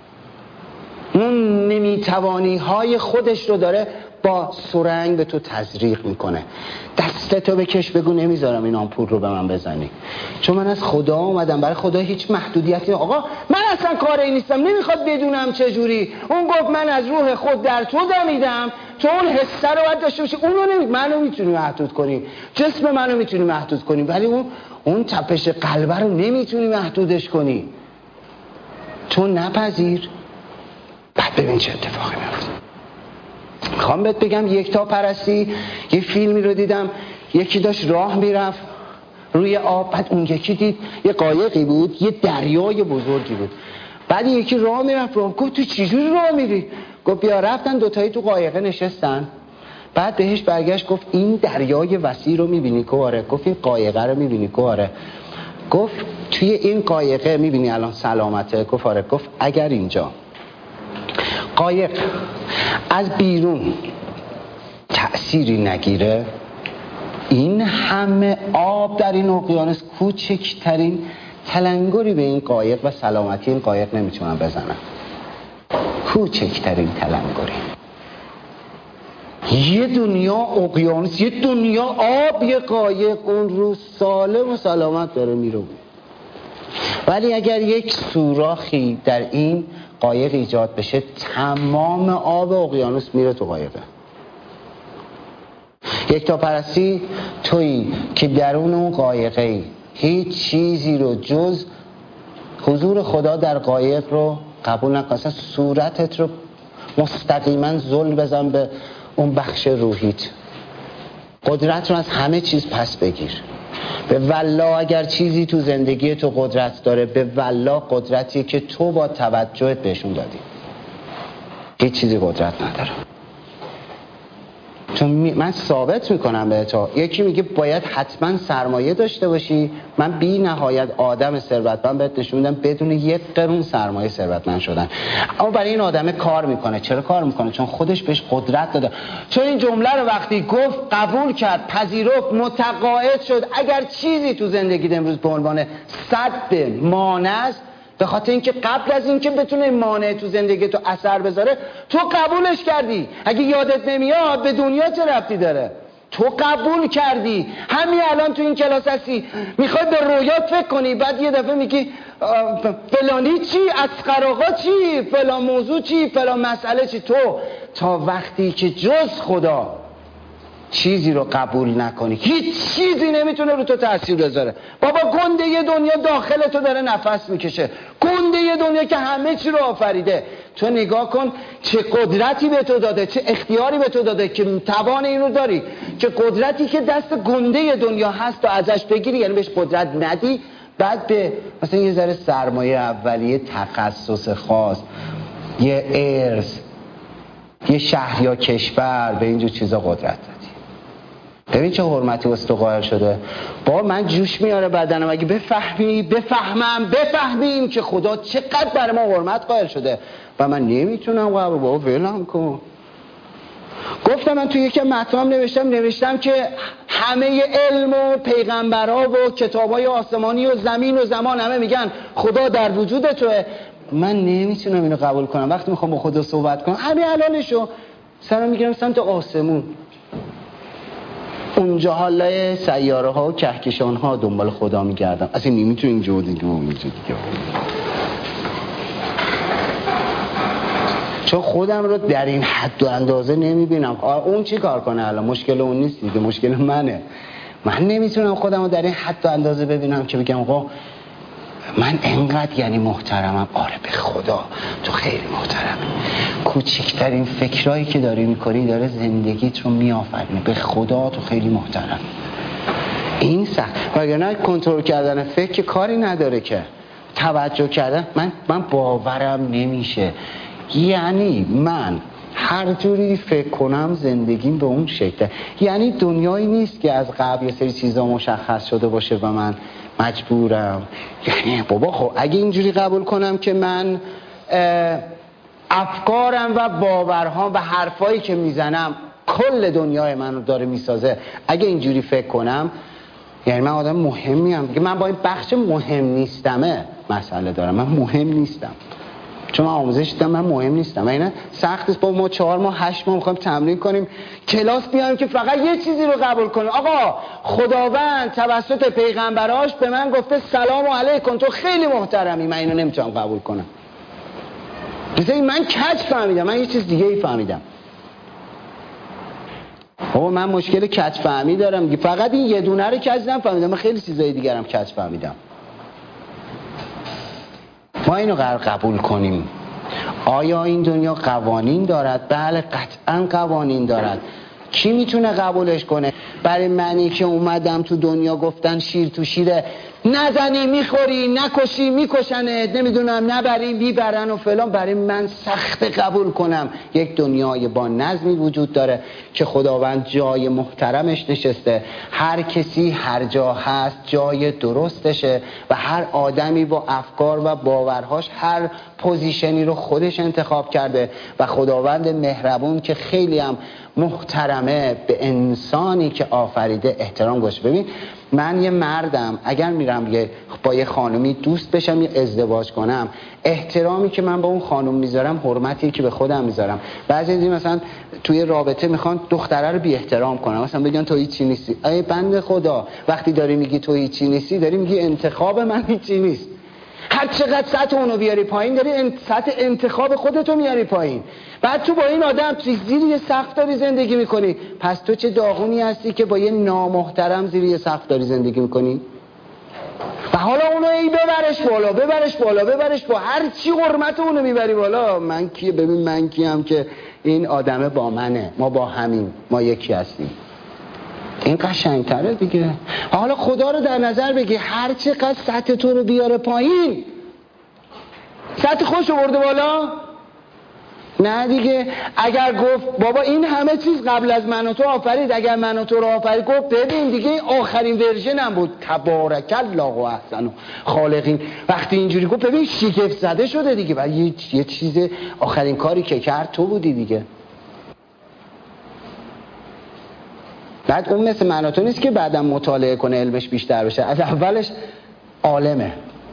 اون نمیتوانی های خودش رو داره با سرنگ به تو تزریق میکنه. دستتو بکش بگو نمیذارم این آمپول رو به من بزنی، چون من از خدا اومدم، برای خدا هیچ محدودیتی نه. آقا من اصلا کاری نیستم، نمیخواد بدونم چجوری. اون گفت من از روح خود در تو دمیدم، تو اون حسه رو باید داشته باشی. اونو نمی... منو میتونی محدود کنی، جسم منو میتونی محدود کنی، ولی اون اون تپش قلبه رو نمیتونی محدودش کنی. تو نپذیر، بعد ببین چه اتفاقی میفته. میخوام بهت بگم یکتا پرستی، یه فیلمی رو دیدم، یکی داشت راه میرفت روی آب، بعد اون یکی دید یه قایقی بود، یه دریای بزرگی بود، بعد یکی راه میرفت راه، گفت تو چجوری راه میری؟ گفت بیا. رفتن دوتایی تو قایقه نشستن، بعد بهش برگشت گفت این دریای وسیع رو میبینی که آره؟ گفت این قایقه رو میبینی که آره؟ گفت توی این قایقه میبینی الان سلامته؟ گفت آره. گفت اگر اینجا قایق از بیرون تأثیری نگیره، این همه آب در این اقیانوس کوچکترین تلنگری به این قایق و سلامتی این قایق نمیتونن بزنن. کوچکترین تلنگری. یه دنیا اقیانوس، یه دنیا آب، یه قایق اون رو سالم و سلامت داره میره. ولی اگر یک سوراخی در این قایق ایجاد بشه، تمام آب اقیانوس میره تو قایقه. یکتا پرستی تویی که درون اون قایقه هیچ چیزی رو جز حضور خدا در قایق رو قبول نکن. اصلا صورتت رو مستقیما زل بزن به اون بخش روحیت، قدرت رو از همه چیز پس بگیر. به والله اگر چیزی تو زندگی تو قدرت داره، به والله قدرتیه که تو با توجهت بهشون دادی. هیچ چیزی قدرت نداره. چون من ثابت میکنم به تو، یکی میگه باید حتما سرمایه داشته باشی، من بی نهایت آدم ثروتمند بهت نشون میدم بدون یک قرون سرمایه ثروتمند شدن. اما برای این آدمه کار میکنه. چرا کار میکنه؟ چون خودش بهش قدرت داده. چون این جمله رو وقتی گفت، قبول کرد، پذیرفت، متقاعد شد، اگر چیزی تو زندگی امروز به عنوان صد مانع است، به خاطر اینکه قبل از اینکه بتونه مانع تو زندگی تو اثر بذاره، تو قبولش کردی. اگه یادت نمیاد به دنیا چه ربطی داره؟ تو قبول کردی. همین الان تو این کلاس هستی، میخوای به رویات فکر کنی، بعد یه دفعه میگی فلانی چی، اصغر آقا چی، فلان موضوع چی، فلان مسئله چی. تو تا وقتی که جز خدا چیزی رو قبول نکنی، هیچ چیزی نمیتونه رو تو تأثیر بذاره. بابا گنده یه دنیا داخل تو داره نفس میکشه، گنده یه دنیا که همه چی رو آفریده. تو نگاه کن چه قدرتی به تو داده، چه اختیاری به تو داده که توان این رو داری، که قدرتی که دست گنده دنیا هست و ازش بگیری، یعنی بهش قدرت ندی، بعد به مثلا یه ذره سرمایه اولیه، تخصص خاص، یه ارث، یه شهر یا کشور، به اینجور چیزا قدرت دادی. ببین چه حرمتی واسه تو قائل شده. با من جوش میاره بدنم اگه بفهمی، بفهمم، بفهمیم که خدا چقدر برای ما حرمت قائل شده و من نمیتونم قبول. بابا ولم کن. گفتم من توی یکی متنام نوشتم نوشتم که همه علم و پیغمبرها و کتابای آسمانی و زمین و زمان همه میگن خدا در وجود توه. من نمیتونم اینو قبول کنم. وقتی میخوام با خدا صحبت کنم، همین الانشو سرم میگیرم سمت آسمون، اونجا حالا سیاره ها و کهکشان ها دنبال خدا میگردم. اصلا نمیتونم اینجا دیگه و اونجا دیگه، چون خودم رو در این حد و اندازه نمیبینم. اون چی کار کنه الان؟ مشکل اون نیست دیگه، مشکل منه. من نمیتونم خودم رو در این حد و اندازه ببینم که بگم آقا من انقدر یعنی محترمم. آره به خدا تو خیلی محترمی. کوچکترین فکرایی که داری میکنی داره زندگیت رو میآفرینه. به خدا تو خیلی محترمی. این سخت. وگرنه کنترل کردن فکر کاری نداره که. توجه کردن من من باورم نمیشه. یعنی من هر جوری فکر کنم زندگیم به اون شکله. یعنی دنیایی نیست که از قبل یه سری چیزا مشخص شده باشه و من مجبورم. یعنی بابا خب اگه اینجوری قبول کنم که من افکارم و باورهام و حرفایی که میزنم کل دنیای منو داره میسازه، اگه اینجوری فکر کنم یعنی من آدم مهمی ام دیگه. من با این بخش مهم نیستمه مسئله دارم. من مهم نیستم چون من آموزش دیدم من مهم نیستم. اینا سخت است. با ما چهار ماه هشت ماه میخوایم تمرین کنیم کلاس بیایم که فقط یه چیزی رو قبول کنیم. آقا خداوند توسط پیغمبراش به من گفته سلام علیکم تو خیلی محترمی. من اینو نمیتونم قبول کنم. مثلا من کج فهمیدم. من یه چیز دیگه ای فهمیدم. بابا من مشکل کج فهمی دارم دیگه. فقط این یه دونه رو کج نفهمیدم. من خیلی چیزای دیگه هم کج فهمیدم. ما اینو قرار قبول کنیم. آیا این دنیا قوانین دارد؟ بله قطعا قوانین دارد. کی میتونه قبولش کنه؟ برای منی که اومدم تو دنیا گفتن شیر تو شیره، نزنی میخوری، نکشی میکشنه، نمیدونم نبری میبرن و فلان. برای من سخت قبول کنم یک دنیای با نظمی وجود داره که خداوند جای محترمش نشسته. هر کسی هر جا هست جای درستشه و هر آدمی با افکار و باورهاش هر پوزیشنی رو خودش انتخاب کرده و خداوند مهربون که خیلی هم محترمه به انسانی که آفریده احترام گذاشته. ببین من یه مردم اگر میرم یه با یه خانومی دوست بشم یا ازدواج کنم، احترامی که من با اون خانوم میذارم حرمتی که به خودم میذارم. بعضی دیگه مثلا توی رابطه میخوان دختره رو بی احترام کنن، مثلا بگن تو هیچی نیستی. ای بنده خدا وقتی داری میگی تو هیچی نیستی داری میگی انتخاب من هیچی نیست. هر چقدر سطح اونو بیاری پایین داری انت... سطح انتخاب خودتو میاری پایین. بعد تو با این آدم توی زیر یه سقف داری زندگی میکنی. پس تو چه داغونی هستی که با یه نامحترم زیر یه سقف داری زندگی میکنی؟ و حالا اونو ای ببرش بالا ببرش بالا ببرش با هر چی حرمت اونو میبری بالا. من کیه؟ ببین من کیم که این آدمه با منه، ما با همین، ما یکی هستیم. این قشنگتره دیگه. حالا خدا رو در نظر بگی هر چقدر سطح تو رو بیاره پایین سطح خوش برده بالا. نه دیگه. اگر گفت بابا این همه چیز قبل از من و تو آفرید، اگر من و تو رو آفرید، گفت ببین دیگه این آخرین ورژنم بود، تبارک الله و احسن خالقین. وقتی اینجوری گفت ببین شگفت زده شده دیگه و یه, یه چیز آخرین کاری که کرد تو بودی دیگه. بعد اون مثل من و تو نیست که بعدم مطالعه کنه علمش بیشتر بشه، از اولش عالمه.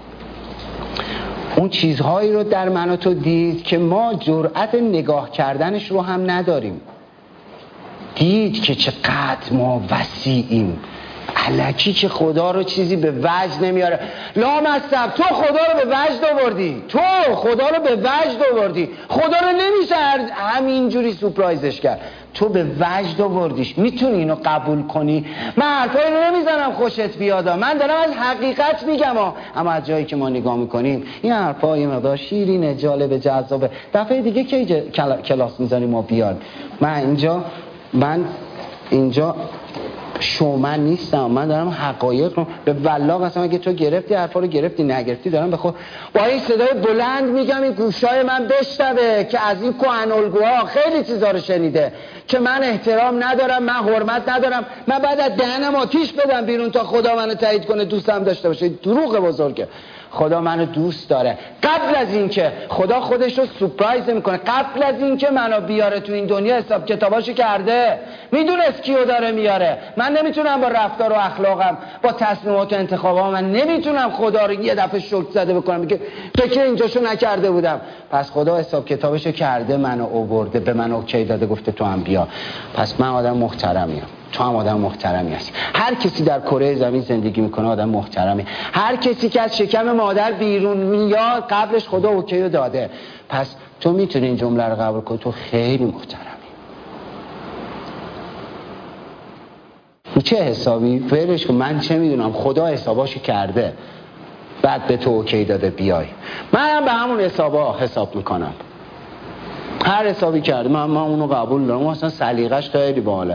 اون چیزهایی رو در من و تو دید که ما جرأت نگاه کردنش رو هم نداریم. دید که چقدر ما وسیعیم. الکی که خدا رو چیزی به وجد نمیاره. لامصب تو خدا رو به وجد آوردی. تو خدا رو به وجد آوردی. خدا رو نمیشه همینجوری سورپرایزش کرد. تو به وجد آوردیش. میتونی اینو قبول کنی؟ من حرفایی رو نمیزنم خوشت بیادا، من دارم از حقیقت میگم ها. اما از جایی که ما نگاه میکنیم این حرفای مقدار شیرینه، جالب، جذابه. دفعه دیگه که کلاس میذاریم ما بیاد. من اینجا من اینجا شومن نیستم، من دارم حقایق رو به والله قسم اگه تو گرفتی حرفا رو گرفتی نگرفتی دارم به خود با این صدای بلند میگم این گوشای من بشنوه که از این کهن الگوها خیلی چیزا رو شنیده که من احترام ندارم، من حرمت ندارم، من بعد از دهنم آتیش بدم بیرون تا خدا منو تایید کنه دوستم داشته باشه. دروغ بزرگه. خدا منو دوست داره. قبل از اینکه خدا خودش رو سورپرایز میکنه، قبل از اینکه منو بیاره تو این دنیا حساب کتاباشو کرده، میدونست کیو داره میاره. من نمیتونم با رفتار و اخلاقم، با تصمیمات و انتخابام، من نمیتونم خدا رو یه دفعه شوک زده بکنم میگه تو که اینجاشو نکرده بودم. پس خدا حساب کتابشو کرده، منو آورده، به من اوکی داده، گفته تو هم بیا. پس من آدم محترمیم، تو هم آدم محترمی هستی. هر کسی در کره زمین زندگی میکنه آدم محترمی. هر کسی که از شکم مادر بیرون میاد قبلش خدا اوکی رو داده. پس تو میتونی این جمله رو قبول کنی، تو خیلی محترمی. چه حسابی؟ ولش کن، من چه میدونم، خدا حساباشو کرده بعد به تو اوکی داده بیای. منم به همون حسابا حساب میکنم، هر حسابی کرده من, من اونو قبول دارم. اصلا سلیقش خیلی باحاله.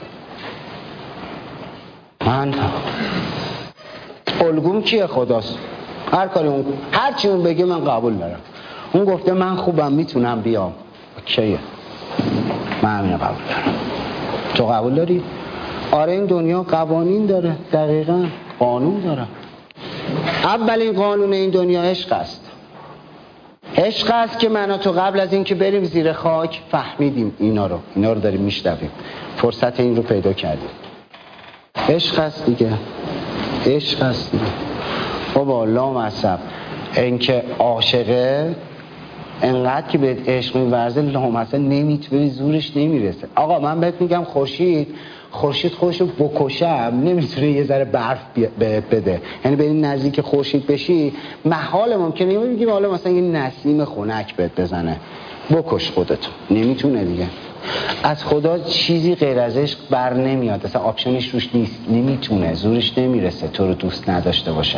من الگوم کیه؟ خداست. هر کاری اون هر چی اون بگه من قبول دارم. اون گفته من خوبم میتونم بیام، اوکیه، من همینو قبول دارم. تو قبول داری؟ آره این دنیا قوانین داره، دقیقاً قانون داره. اولین قانون این دنیا عشق است. عشق است که من و تو قبل از این که بریم زیر خاک فهمیدیم اینا رو اینا رو داریم میشنویم، فرصت این رو پیدا کردیم. عشق است دیگه، عشق است دیگه. بابا لامصب این که عاشقه انقدر که بهت عشق می‌ورزه لامصب نمیتونه، زورش نمیرسه. آقا من بهت میگم خورشید خورشید خودشو بکشم نمیتونه یه ذره برف بهت بده، یعنی به این نزدیک خورشید بشی محال ممکنه میگیم حالا مثلا یه نسیم خنک بهت بزنه، بکش خودتو، نمیتونه دیگه. از خدا چیزی غیر از عشق بر نمیاد، اصلا آپشنش روش نیست، نمیتونه، زورش نمیرسه تو رو دوست نداشته باشه.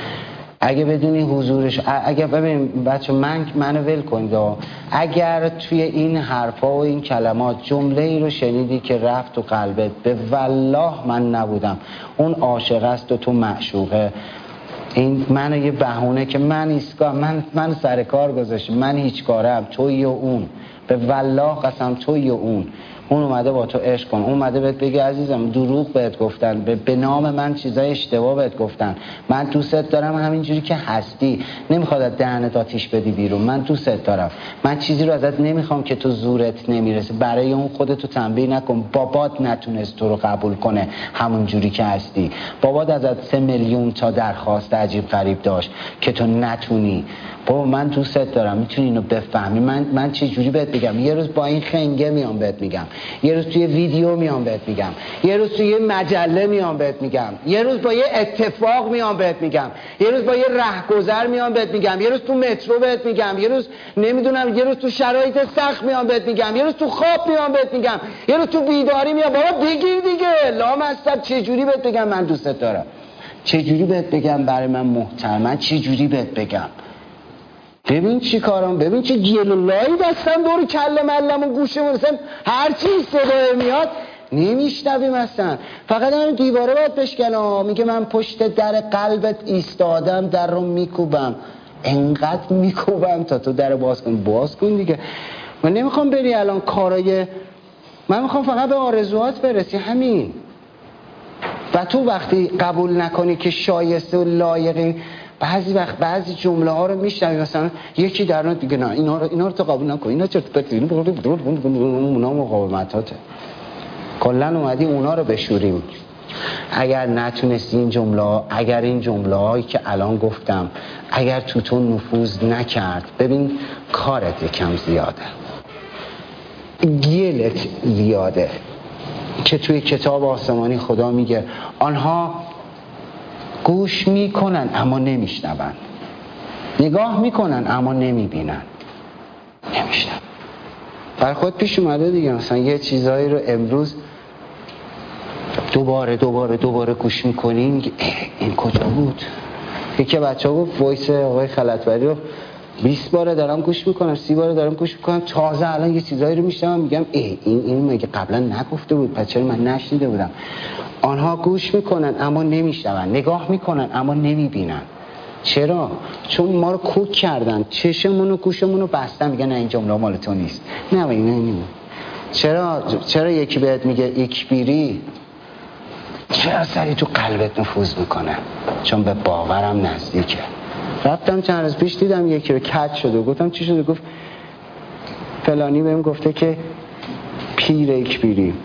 اگه بدونی حضورش، اگه ببین بچه من منو ول کنید، اگر توی این حرفا و این کلمات جمله ای رو شنیدی که رفت تو قلبت، به والله من نبودم، اون عاشق است و تو معشوقه، این منو یه بهونه که من ایستگاه من من سر کار گذاشتم، من هیچ کارم، توی و اون، به والله قسم توی و اون اون اومده با تو عشق کن، اون اومده بهت بگه عزیزم دروغ بهت گفتن، به, به نام من چیزای اشتباه بهت گفتن، من دوستت دارم همینجوری که هستی، نمیخواد از دهنت آتیش بدی بیرون، من دوستت دارم، من چیزی رو ازت نمیخوام که تو زورت نمیرسه، برای اون خودتو تنبیه نکن. بابات نتونست تو رو قبول کنه همونجوری که هستی، بابات ازت سه میلیون تا درخواست عجیب غریب داشت که تو نتونی. بابا من دوستت دارم، میتونی اینو بفهمی. من من چه جوری بهت بگم؟ یه روز با این خنگه میام بهت میگم، یه روز توی ویدیو میام بهت میگم، یه روز توی مجله میام بهت میگم، یه روز با یه اتفاق میام بهت میگم، یه روز با یه رهگذر میام بهت میگم، یه روز تو مترو بهت میگم، یه روز نمیدونم، یه روز تو شرایط سخت میام بهت میگم، یه روز تو خواب میام بهت میگم، یه روز تو بیداری میام. بابا بگیر دیگه، لامصب چه جوری بهت بگم من دوستت دارم؟ چه جوری بهت بگم برای من محترم؟ من چه جوری بهت بگم؟ ببین چی کارم، ببین چه گلولایی دستم دور کله ملمون گوشمون، اصلا هر چی صدای میاد نمیشنویم اصلا، فقط همین دیواره باید بشکنم. میگه من پشت در قلبت ایستادم، در رو میکوبم، انقدر میکوبم تا تو در باز کن. باز کن دیگه. من نمیخوام بری الان کارای، من میخوام فقط به آرزوهات برسی، همین. و تو وقتی قبول نکنی که شایسته و لایقی، بعضی وقت بعضی جمله ها رو میشنوی، مثلا یکی در اون دیگه نه اینا رو اینا رو تو قبول نکن، اینا چرت و پرت، اونا مقاومتاته. کلا اومدی اونا رو بشوریم. اگر نتونستی این جمله، اگر این جمله هایی که الان گفتم اگر تو تو نفوذ نکرد، ببین کارت یکم زیاده، گیلت زیاده. که توی کتاب آسمانی خدا میگه آنها گوش میکنن اما نمیشنون، نگاه میکنن اما نمیبینن، نمیشنون. برای خود پیش اومده دیگه، مثلا یه چیزایی رو امروز دوباره دوباره دوباره گوش میکنی، میگه این کجا بود؟ یکی بچه ها گفت وایس آقای خلعتبری رو بیست باره دارم گوش میکنم، سی باره دارم گوش میکنم، تازه الان یه چیزایی رو میشنوم میگم ای این این مگه قبلا نگفته بود، پس چرا من نشنیده بودم؟ آنها گوش میکنن اما نمیشنون، نگاه میکنن اما نمیبینن. چرا؟ چون ما رو کوک کردن، چشمون و گوشمون رو بستن، میگن نه این جمله مال تو نیست، نه این نه. چرا چرا یکی بهت میگه ایکبیری، چرا سری تو قلبت نفوذ میکنه؟ چون به باورم نزدیکه. رفتم چند روز پیش دیدم یکی رو کج شده، گفتم چی شده؟ گفت فلانی بهم گفته که پیر ایکبیری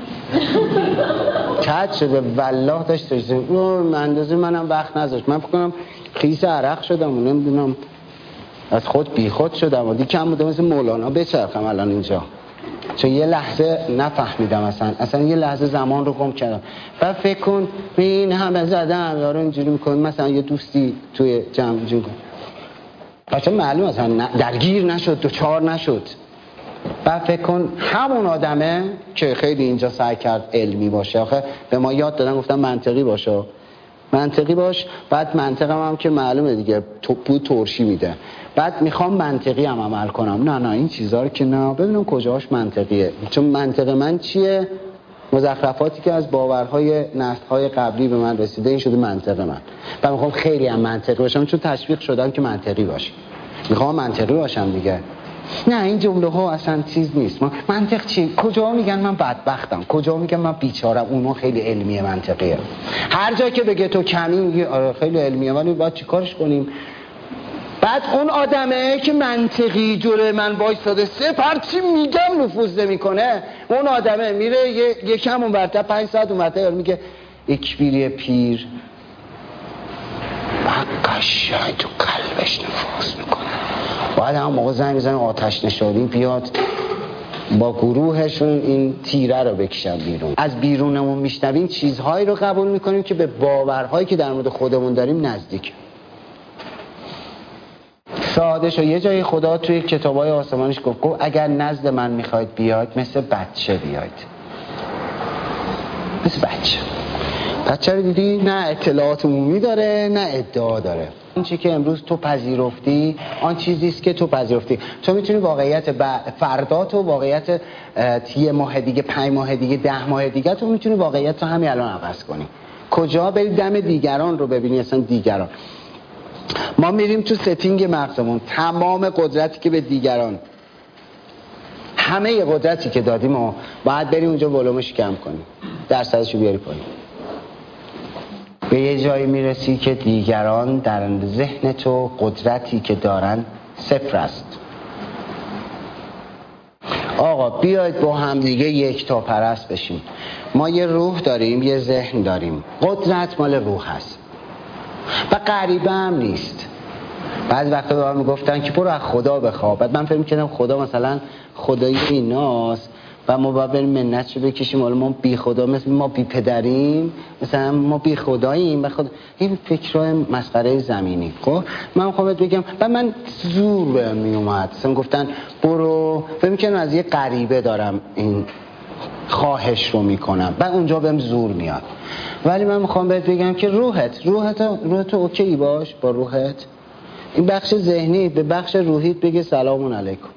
کج شده، والله داشت داشت اون اندازه منم وقت نذاشت، من فکر کنم خیس عرق شدم و نمیدونم از خود بی خود شدم و دیگه کم بودم مثل مولانا بچرخم الان اینجا، چون یه لحظه نفهمیدم اصلا اصلا یه لحظه زمان رو گم کردم. بعد فکر کن به این همه زدم یارو اینجوری میکنه، مثلا یه دوستی توی جمع اینجوری کن، بچه معلوم اصلا درگیر نشد، دوچار نشد. بعد فکر کن همون آدمه که خیلی اینجا سعی کرد علمی باشه، آخه به ما یاد دادن گفتن منطقی باشه، منطقی باش. بعد منطقم هم که معلومه دیگه بود ترشی میده. بعد میخوام منطقی هم عمل کنم، نه نه این چیزا رو که نه، ببینم کجاش منطقیه. چون منطق من چیه؟ مزخرفاتی که از باورهای نسل‌های قبلی به من رسیده، این شده منطق من. و میخوام خیلی هم منطقی باشم چون تشویق شدم که منطقی باشی. میخوام منطقی باشم دیگه. نه این جمله ها اصلا چیز نیست. ما منطق چی؟ کجا میگن من بدبختم، کجا میگن من بیچارم؟ اونو خیلی علمیه منطقیه. هر جا که بگه تو کمی میگی آره خیلی علمیه، ولی باید چیکارش کنیم؟ بعد اون آدمه که منطقی جوره من وایساده صفر هرچی میگم نفوذ نمیکنه، اون آدمه میره یکم اون برتر پنج ساعت اون برتر میگه اکبیری پیر قشنگ تو قلبش نفوذ میکنه. باید هم موقع زنگ بزنه آتش نشانی بیاد با گروهشون این تیره رو بکشن بیرون. از بیرونمون میشنویم چیزهایی رو قبول میکنیم که به باورهایی که در مورد خودمون داریم نزدیک. ساده شو. یه جایی خدا توی کتابای آسمانیش گفت گفت اگر نزد من میخواید بیاید مثل بچه بیاید. مثل بچه. بچه رو دیدی؟ نه اطلاعات عمومی داره نه ادعا داره. این چی که امروز تو پذیرفتی آن چیزیست که تو پذیرفتی. تو میتونی واقعیت فردا تو واقعیت یه ماه دیگه، پنج ماه دیگه، ده ماه دیگه تو میتونی واقعیت تو همین الان عوض کنی. کجا بری؟ دم دیگران رو ببینی. اصلا دیگران ما میریم تو ستینگ مغزمون، تمام قدرتی که به دیگران، همه قدرتی که دادیم و باید بریم اونجا ولومش کم کنیم، درصدشو بیاری پایین. به یه جایی میرسی که دیگران در ذهن تو قدرتی که دارن صفر است. آقا بیاید با هم دیگه یک تا پرست بشیم. ما یه روح داریم یه ذهن داریم، قدرت مال روح هست و غریبه هم نیست. بعضی وقتا به من میگفتن که برو از خدا بخوا، بعد من فکر می‌کردم خدا مثلا خدای ایناست و ما باید بریم منتشو بکشیم، حالا ما بی خدا مثل ما بی پدریم، مثلا ما بی خداییم و خدا. این فکرای مسخره زمینی. خب من میخوام بگم و من زور بهم میومد، مثلا گفتن برو، فکر می‌کردم از یه غریبه دارم این خواهش رو میکنم و اونجا بهم زور میاد. ولی من میخوام بهت بگم که روحت روحت روحت اوکی باش با روحت. این بخش ذهنی به بخش روحیت بگه سلام علیکم،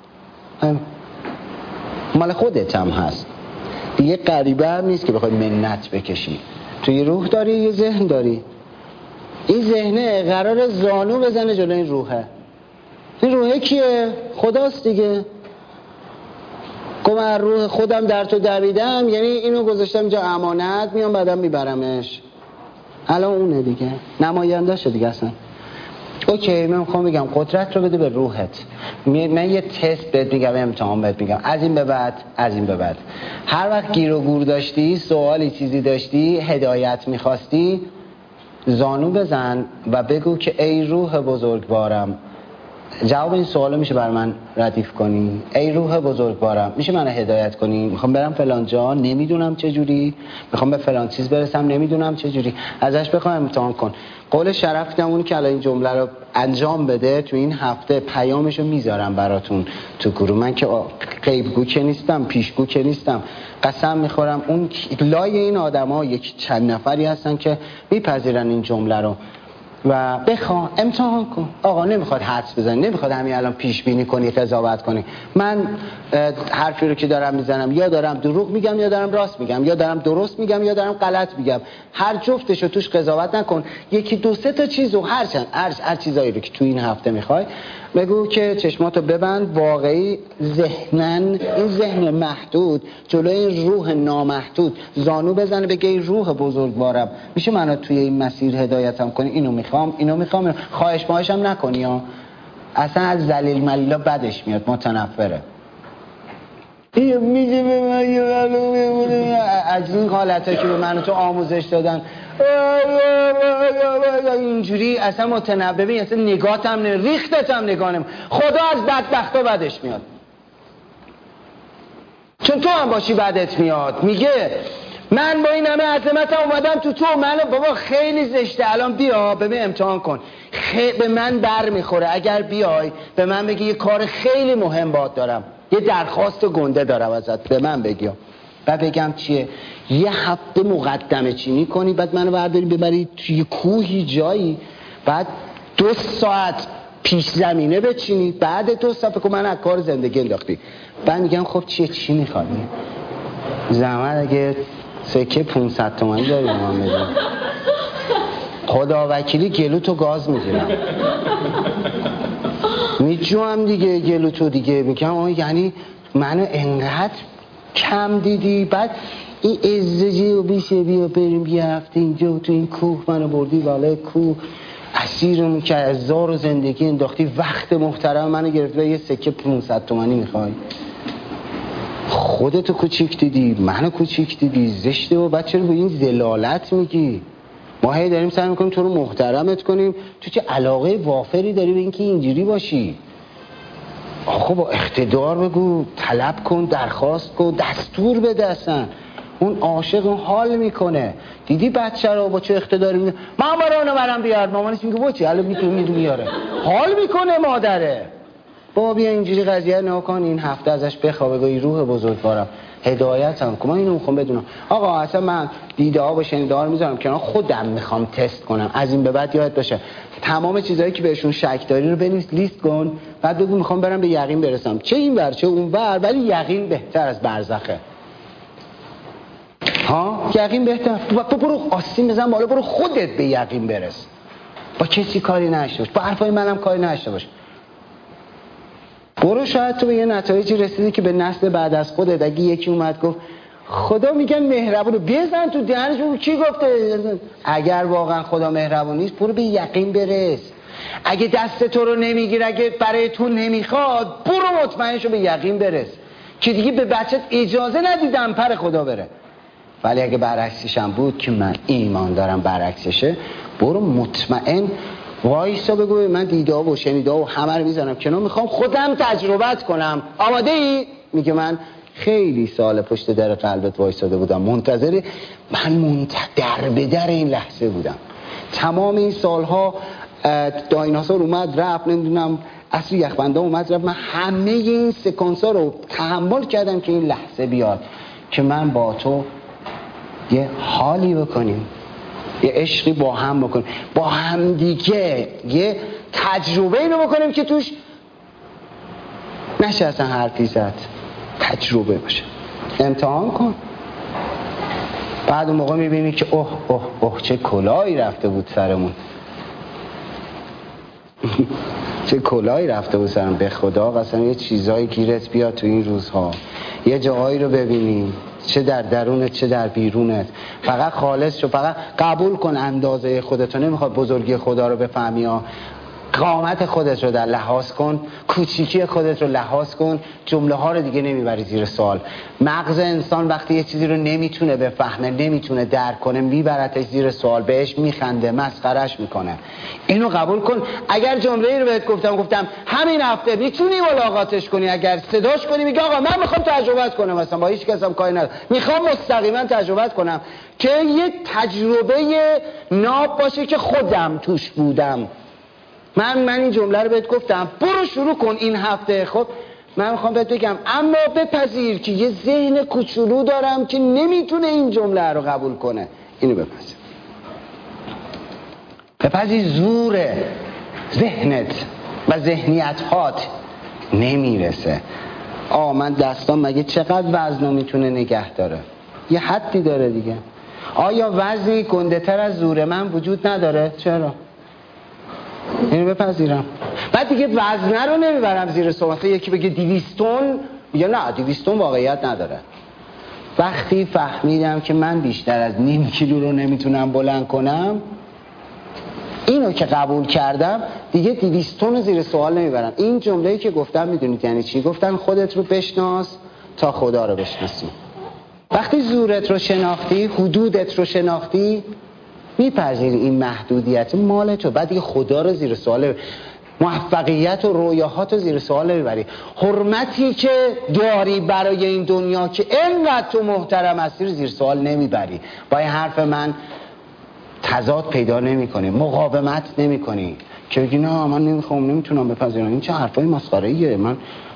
مال خودت هم هست دیگه، غریبه هم نیست که بخوای منت بکشی. تو یه روح داری یه ذهن داری. این ذهنه قرار زانو بزنه جلو این روحه. این روحه کیه؟ خداست دیگه. گفت من روح خودم در تو دویدم، یعنی اینو گذاشتم اینجا امانت، میام بعدم میبرمش. الان اونه دیگه، نماینده شد دیگه اصلا. اوکی من میخوام بگم قدرت رو بده به روحت. من یه تست بهت میگم، امتحان بهت میگم، از این به بعد از این به بعد هر وقت گیر و گور داشتی، سوالی چیزی داشتی، هدایت میخواستی، زانو بزن و بگو که ای روح بزرگوارم، جواب این سوالو میشه بر من ردیف کنی؟ ای روح بزرگوارم میشه منو هدایت کنی؟ میخوام برم فلان جا نمیدونم چه جوری، میخوام به فلان چیز برسم نمیدونم چه جوری، ازش بخوام امتحان کن. قول شرف نمون که الان این جمله رو انجام بده. تو این هفته پیامشو میذارم براتون تو گروه. من که غیبگو که نیستم، پیشگو که نیستم. قسم میخورم اون لای این آدما یک چند نفری هستن که میپذیرن این جمله رو و بخواه امتحان کن. آقا نمیخواد حدس بزنی، نمیخواد همین الان پیش بینی کنی، قضاوت کنی. من حرفی رو که دارم میزنم یا دارم دروغ میگم یا دارم راست میگم، یا دارم درست میگم یا دارم غلط میگم. هر جفتشو توش قضاوت نکن. یکی دو سه تا چیزو هر چند هر, هر چیزایی رو که تو این هفته میخوای بگو که چشماتو ببند. واقعی ذهنن این ذهن محدود جلوی این روح نامحدود زانو بزنه، بگه ای روح بزرگوارم میشه منو توی این مسیر هدایتم کنی، اینو میخوام اینو میخوام. خواهش ماهشم نکنی ها. اصلا از ذلیل ملیلا بدش میاد، متنفره. این میگه به من یه معلومه از این حالتایی که به من تو آموزش دادن اینجوری اصلا متنبه، اصلا نگاتم نه ریختتم نگانم. خدا از بدبختا بدش میاد، چون تو هم باشی بدت میاد. میگه من با این همه عظمت اومدم تو تو منو بابا خیلی زشته، الان بیا ببین امتحان کن. خی... به من بر میخوره اگر بیای به من بگی یه کار خیلی مهم باد دارم، یه درخواست گنده دارم ازت، به من بگی و بگم چیه؟ یه هفته مقدمه چینی کنی، بعد منو برداری ببری توی کوهی جایی، بعد دو ساعت پیش زمینه بچینی، بعد دو ساعت که من از کار زندگی انداختی. بعد میگم خب چیه، چی میخواد؟ زحمت اگه سکه پونصد تومانی داری به من بدی، خدا وکیلی گلو تو گاز میگیرم، میجوام دیگه گلو تو دیگه. میگم آه یعنی منو انقدر کم دیدی؟ بعد این ازدجی و بیشه بیا بریم یه هفته اینجا تو این کوه منو بردی بالای کوه، اسیر رو میکرد، از زار و زندگی انداختی، وقت محترم منو گرفت و یه سکه پونصد تومانی میخوای؟ خودتو کوچیک دیدی، منو کوچیک دیدی، زشته. و بعد چرا به این ذلالت میگی؟ ما هی داریم سعی میکنیم تو رو محترمت کنیم، تو چه علاقه وافری داری به اینکه اینجوری باشی؟ آخه با اقتدار بگو، طلب کن، درخواست کن، دستور بده. اصلا اون عاشق اون حال میکنه. دیدی بچه رو با چه اقتداری میگه مامان رو برام بیار، مامانش میگه با چی الان میتونه میاره، حال میکنه مادره. بابا بیا اینجوری قضیه نها کن، این هفته ازش بخواه، بگو روح بزرگوارم هدایتم کن. من اینو میخوام بدونم آقا اصلا من دیده ها و شنیده ها رو میذارم کنار، خودم میخوام تست کنم. از این به بعد یاد باشه تمام چیزایی که بهشون شک داری رو بنویس، لیست کن، بعد بگو میخوام برم به یقین برسم، چه این ور چه اون ور، ولی یقین بهتر از برزخه. ها یقین بهتر. تو برو آستین بزن بالا، برو خودت به یقین برس، با کسی کاری نشته باش، با حرفای منم کاری نشته باش. برو شاید تو به یه نتایجی رسیدی که به نسل بعد از خودت اگه یکی اومد گفت خدا میگن مهربونه، بزن تو دهنش بگو کی گفته. اگر واقعا خدا مهربون نیست برو به یقین برس. اگه دست تو رو نمیگیره، اگه برای تو نمیخواد، برو مطمئن شو به یقین برس که دیگه به بچت اجازه ندیدم پر خدا بره. ولی اگه برعکسش هم بود که من ایمان دارم برعکسشه، برو مطمئن وایسا بگو من دیده ها و شنیده ها و همه رو میزنم کنار، میخوام خودم تجربت کنم. آماده ای؟ میگه من خیلی سال پشت در قلبت وایساده بودم، منتظر، من منتظر در به در این لحظه بودم. تمام این سالها دایناسور اومد رفت، نمیدونم اصلی یخبنده اومد رفت، من همه این سکانس ها رو تحمل کردم که این لحظه بیاد که من با تو یه حالی بکنیم، یه عشقی با هم بکنیم، با هم دیگه یه تجربه اینو بکنیم که توش نشه اصلا حرفی زد، تجربه باشه. امتحان کن، بعد اون موقع میبینی که اوه اوه اوه چه کلاهی رفته بود سرمون چه کلاهی رفته بود سرم. به خدا قسم یه چیزایی گیرت بیاد تو این روزها، یه جاهایی رو ببینی چه در درونت چه در بیرونت، فقط خالص شو، فقط قبول کن اندازه خودت. نمیخواد بزرگی خدا رو بفهمی ها، قامت خودت رو در لحاظ کن، کوچیکی خودت رو لحاظ کن، جمله ها رو دیگه نمیبری زیر سوال. مغز انسان وقتی یه چیزی رو نمیتونه بفهمه، نمیتونه درک کنه، میبرتش زیر سوال، بهش میخنده، مسخرش میکنه. اینو قبول کن. اگر جمله ای رو بهت گفتم گفتم همین هفته میتونی ملاقاتش کنی، اگر صداش کنی میگه آقا من میخوام تجربه کنم، مثلا با هیچ کس هم کاری ندارم، میخوام مستقیما تجربه کنم که یه تجربه ناب باشه که خودم توش بودم. من من این جمله رو بهت گفتم، برو شروع کن این هفته. خب من میخوام بهت بگم اما بپذیر که یه ذهن کوچولو دارم که نمیتونه این جمله رو قبول کنه. اینو بپذیر. بپذیر زور ذهنت و ذهنیت هات نمیرسه. آه من دستام مگه چقدر وزنو میتونه نگه داره؟ یه حدی داره دیگه. آیا وزنی گنده تر از زور من وجود نداره؟ چرا؟ اینو بپذیرم. بعد دیگه وزنه رو نمیبرم زیر سوال. یکی بگه دویست تن، یا نه دویست تن واقعیت نداره. وقتی فهمیدم که من بیشتر از نیم کیلو رو نمیتونم بلند کنم، اینو که قبول کردم، دیگه دویست تن رو زیر سوال نمیبرم. این جمله‌ای که گفتم میدونید یعنی چی؟ گفتن خودت رو بشناس تا خدا رو بشناسی. وقتی زورت رو شناختی، حدودت رو شناختی، میپذیری این محدودیت مال تو، بعد دیگه خدا رو زیر سوال، موفقیت و رویاهات رو زیر سوال میبری. حرمتی که داری برای این دنیا که اینقدر تو محترم هستی رو زیر سوال نمیبری. با این حرف من تضاد پیدا نمی کنی، مقاومت نمی کنی که بگی نه من نمیخوام، نمیتونم بپذیرم، این چه حرفای مسخره‌ایه، من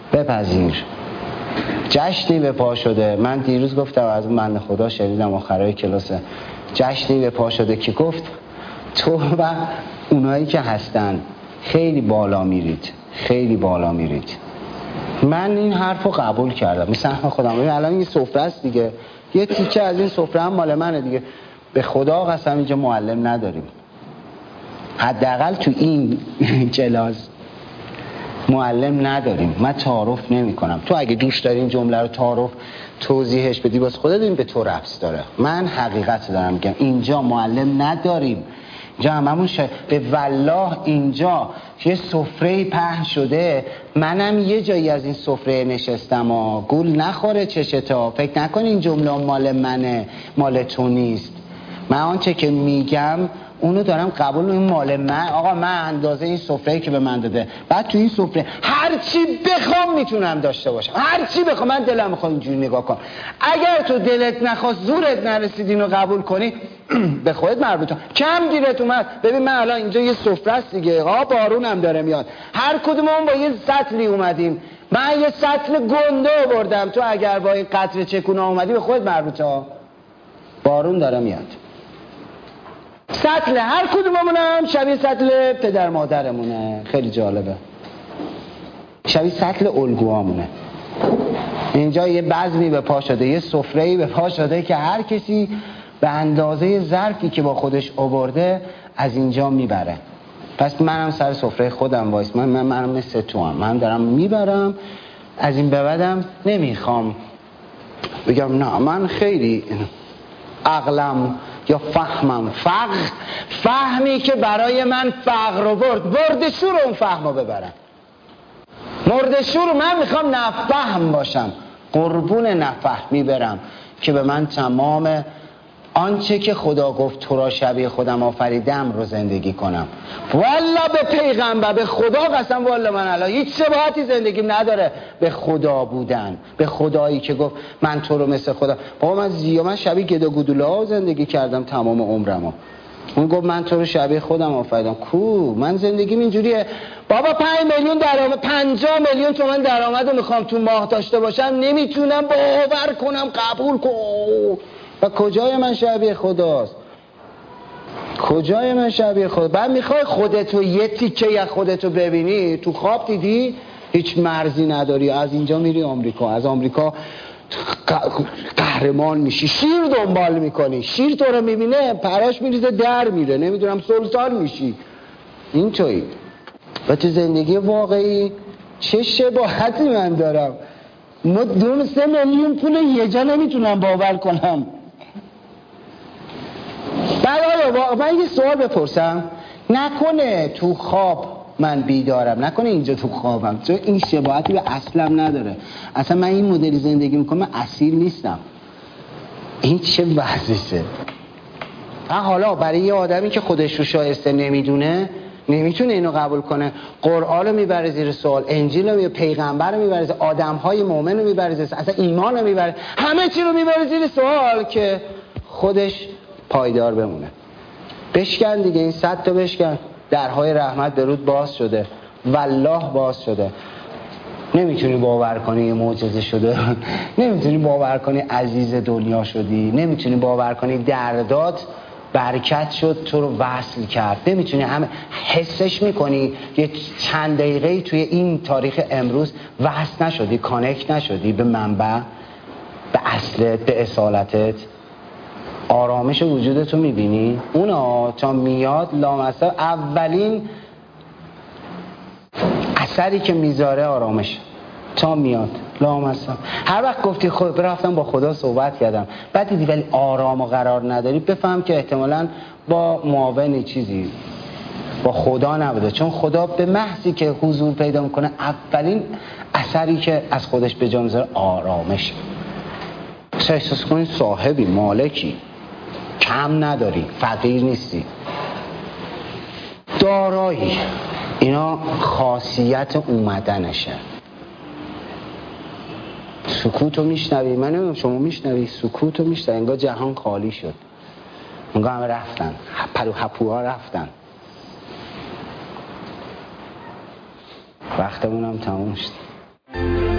بپذیر. جشنی به پا شده. من دیروز گفتم از اون بنده خدا شنیدم آخرای کلاس، جشنی به پا شده که گفت تو و اونایی که هستن خیلی بالا میرید، خیلی بالا میرید. من این حرف رو قبول کردم، این سهم خودم. ببین الان این سفره است دیگه، یه تیکه از این سفره هم مال منه دیگه. به خدا قسم اینجا معلم نداریم، حداقل تو این کلاس معلم نداریم. من تعارف نمی کنم. تو اگه دوست داری این جمله رو تعارف توضیحش بدی باز خودت، این به تو ربط داره. من حقیقت دارم میگم، اینجا معلم نداریم. اینجا هممون شا... به والله اینجا یه سفره پهن شده، منم یه جایی از این سفره نشستم و گول نخوره چشتا، فکر نکن این جمله مال منه، مال تو نیست. من آنچه که میگم اونو دارم قبول، این مال من. آقا من اندازه این سفره‌ای که به من داده، بعد تو این سفره هر چی بخوام میتونم داشته باشم، هر چی بخوام. من دلم میخواد اینجوری نگاه کنم. اگر تو دلت نخواست، زورت نرسید اینو قبول کنی، به خودت مربوطه. کم گیرت اومد. ببین من الان اینجا یه سفره است دیگه، آقا بارونم داره میاد، هر کدوممون با یه سطلی اومدیم. من یه سطل گنده آوردم، تو اگر با این قطره چکونه اومدی به خودت مربوطه. بارون داره میاد. سطل هر کدوممون هم شبیه سطل پدر مادرمونه. خیلی جالبه، شبیه سطل الگوامونه. اینجا یه بزمی به پا شده، یه سفره‌ای به پا شده که هر کسی به اندازه ظرفی که با خودش آورده از اینجا میبره. پس منم سر سفره خودم وایس، من من منم مثل تو هم، من دارم میبرم. از این به بعدم نمیخوام بگم نه من خیلی عقلم یا فهمم، فقر فهمی که برای من فقر رو برد، برد شور اون فهم رو ببرم. مرد شور من میخوام نفهم باشم، قربون نفهمی برم که به من تمام آنچه که خدا گفت تو را شبیه خودم آفریدم رو زندگی کنم. والله به پیغمبر، به خدا قسم، والله من الان هیچ شباهتی زندگیم نداره به خدا بودن، به خدایی که گفت من تو رو مثل خدا. بابا من زیاد من شبیه گدا گودولا زندگی کردم تمام عمرمو. اون گفت من تو رو شبیه خودم آفریدم. کو من زندگیم اینجوریه. بابا پنج میلیون درآمد، پنجاه میلیون تومان درآمدو میخوام تو ماه داشته باشم، نمیتونم باور کنم، قبول کن. و کجای من شبیه خداست؟ کجای من شبیه خدا؟ بعد میخوای خودتو یه تیکه از خودتو ببینی؟ تو خواب دیدی؟ هیچ مرزی نداری. از اینجا میری آمریکا، از آمریکا قهرمان میشی، شیر دنبال میکنی، شیر تو رو میبینه پراش میریزه در میره، نمیدونم سلطان میشی. این تویی. و تو زندگی واقعی چه شباهتی من دارم؟ ما دون سه میلیون پول یه جا نمیتونم باور کنم. بعد آیا من یه سوال بپرسم، نکنه تو خواب من بیدارم، نکنه اینجا تو خوابم، چون این شباهتی به اصلم نداره. اصلا من این مدلی زندگی میکنم، من اصیل نیستم. این چه وضعیشه؟ حالا برای یه آدمی که خودش رو شایسته نمیدونه، نمیتونه اینو قبول کنه، قرآن رو میبره زیر سوال، انجیل رو میبره، پیغمبر رو میبره زیر، آدم‌های مؤمن رو میبره زیر، اصلا ایمان رو میبره، همه چی رو میبره زیر سوال که خودش پایدار بمونه. بشکن دیگه، این صد تا بشکن. درهای رحمت به رود باز شده، والله باز شده. نمیتونی باور کنی یه معجزه شده، نمیتونی باور کنی عزیز دنیا شدی، نمیتونی باور کنی دردات برکت شد تو رو وصل کرد، نمیتونی همه حسش میکنی یه چند دقیقه توی این تاریخ امروز وصل نشدی، کانکت نشدی به منبع، به اصلت، به اصالتت. آرامش وجودتو میبینی؟ اونا تا میاد لامصب اولین اثری که میذاره آرامش، تا میاد لامصب. هر وقت گفتی خود برفتم با خدا صحبت کردم، بعد دیدی ولی آرام و قرار نداری، بفهم که احتمالاً با معاون چیزی با خدا نبوده. چون خدا به محضی که حضور پیدا میکنه اولین اثری که از خودش به جا میذاره آرامش. احساس کنی صاحبی، مالکی، کم نداری، فقیر نیستی، دارایی. اینا خاصیت اومدنشه. سکوتو میشنوی، من نمیدونم شما میشنوی، سکوتو میشنوی، انگار جهان خالی شد، انگار همه رفتن، پرو هپوها رفتن، وقتمون هم تموم شد. میکنم.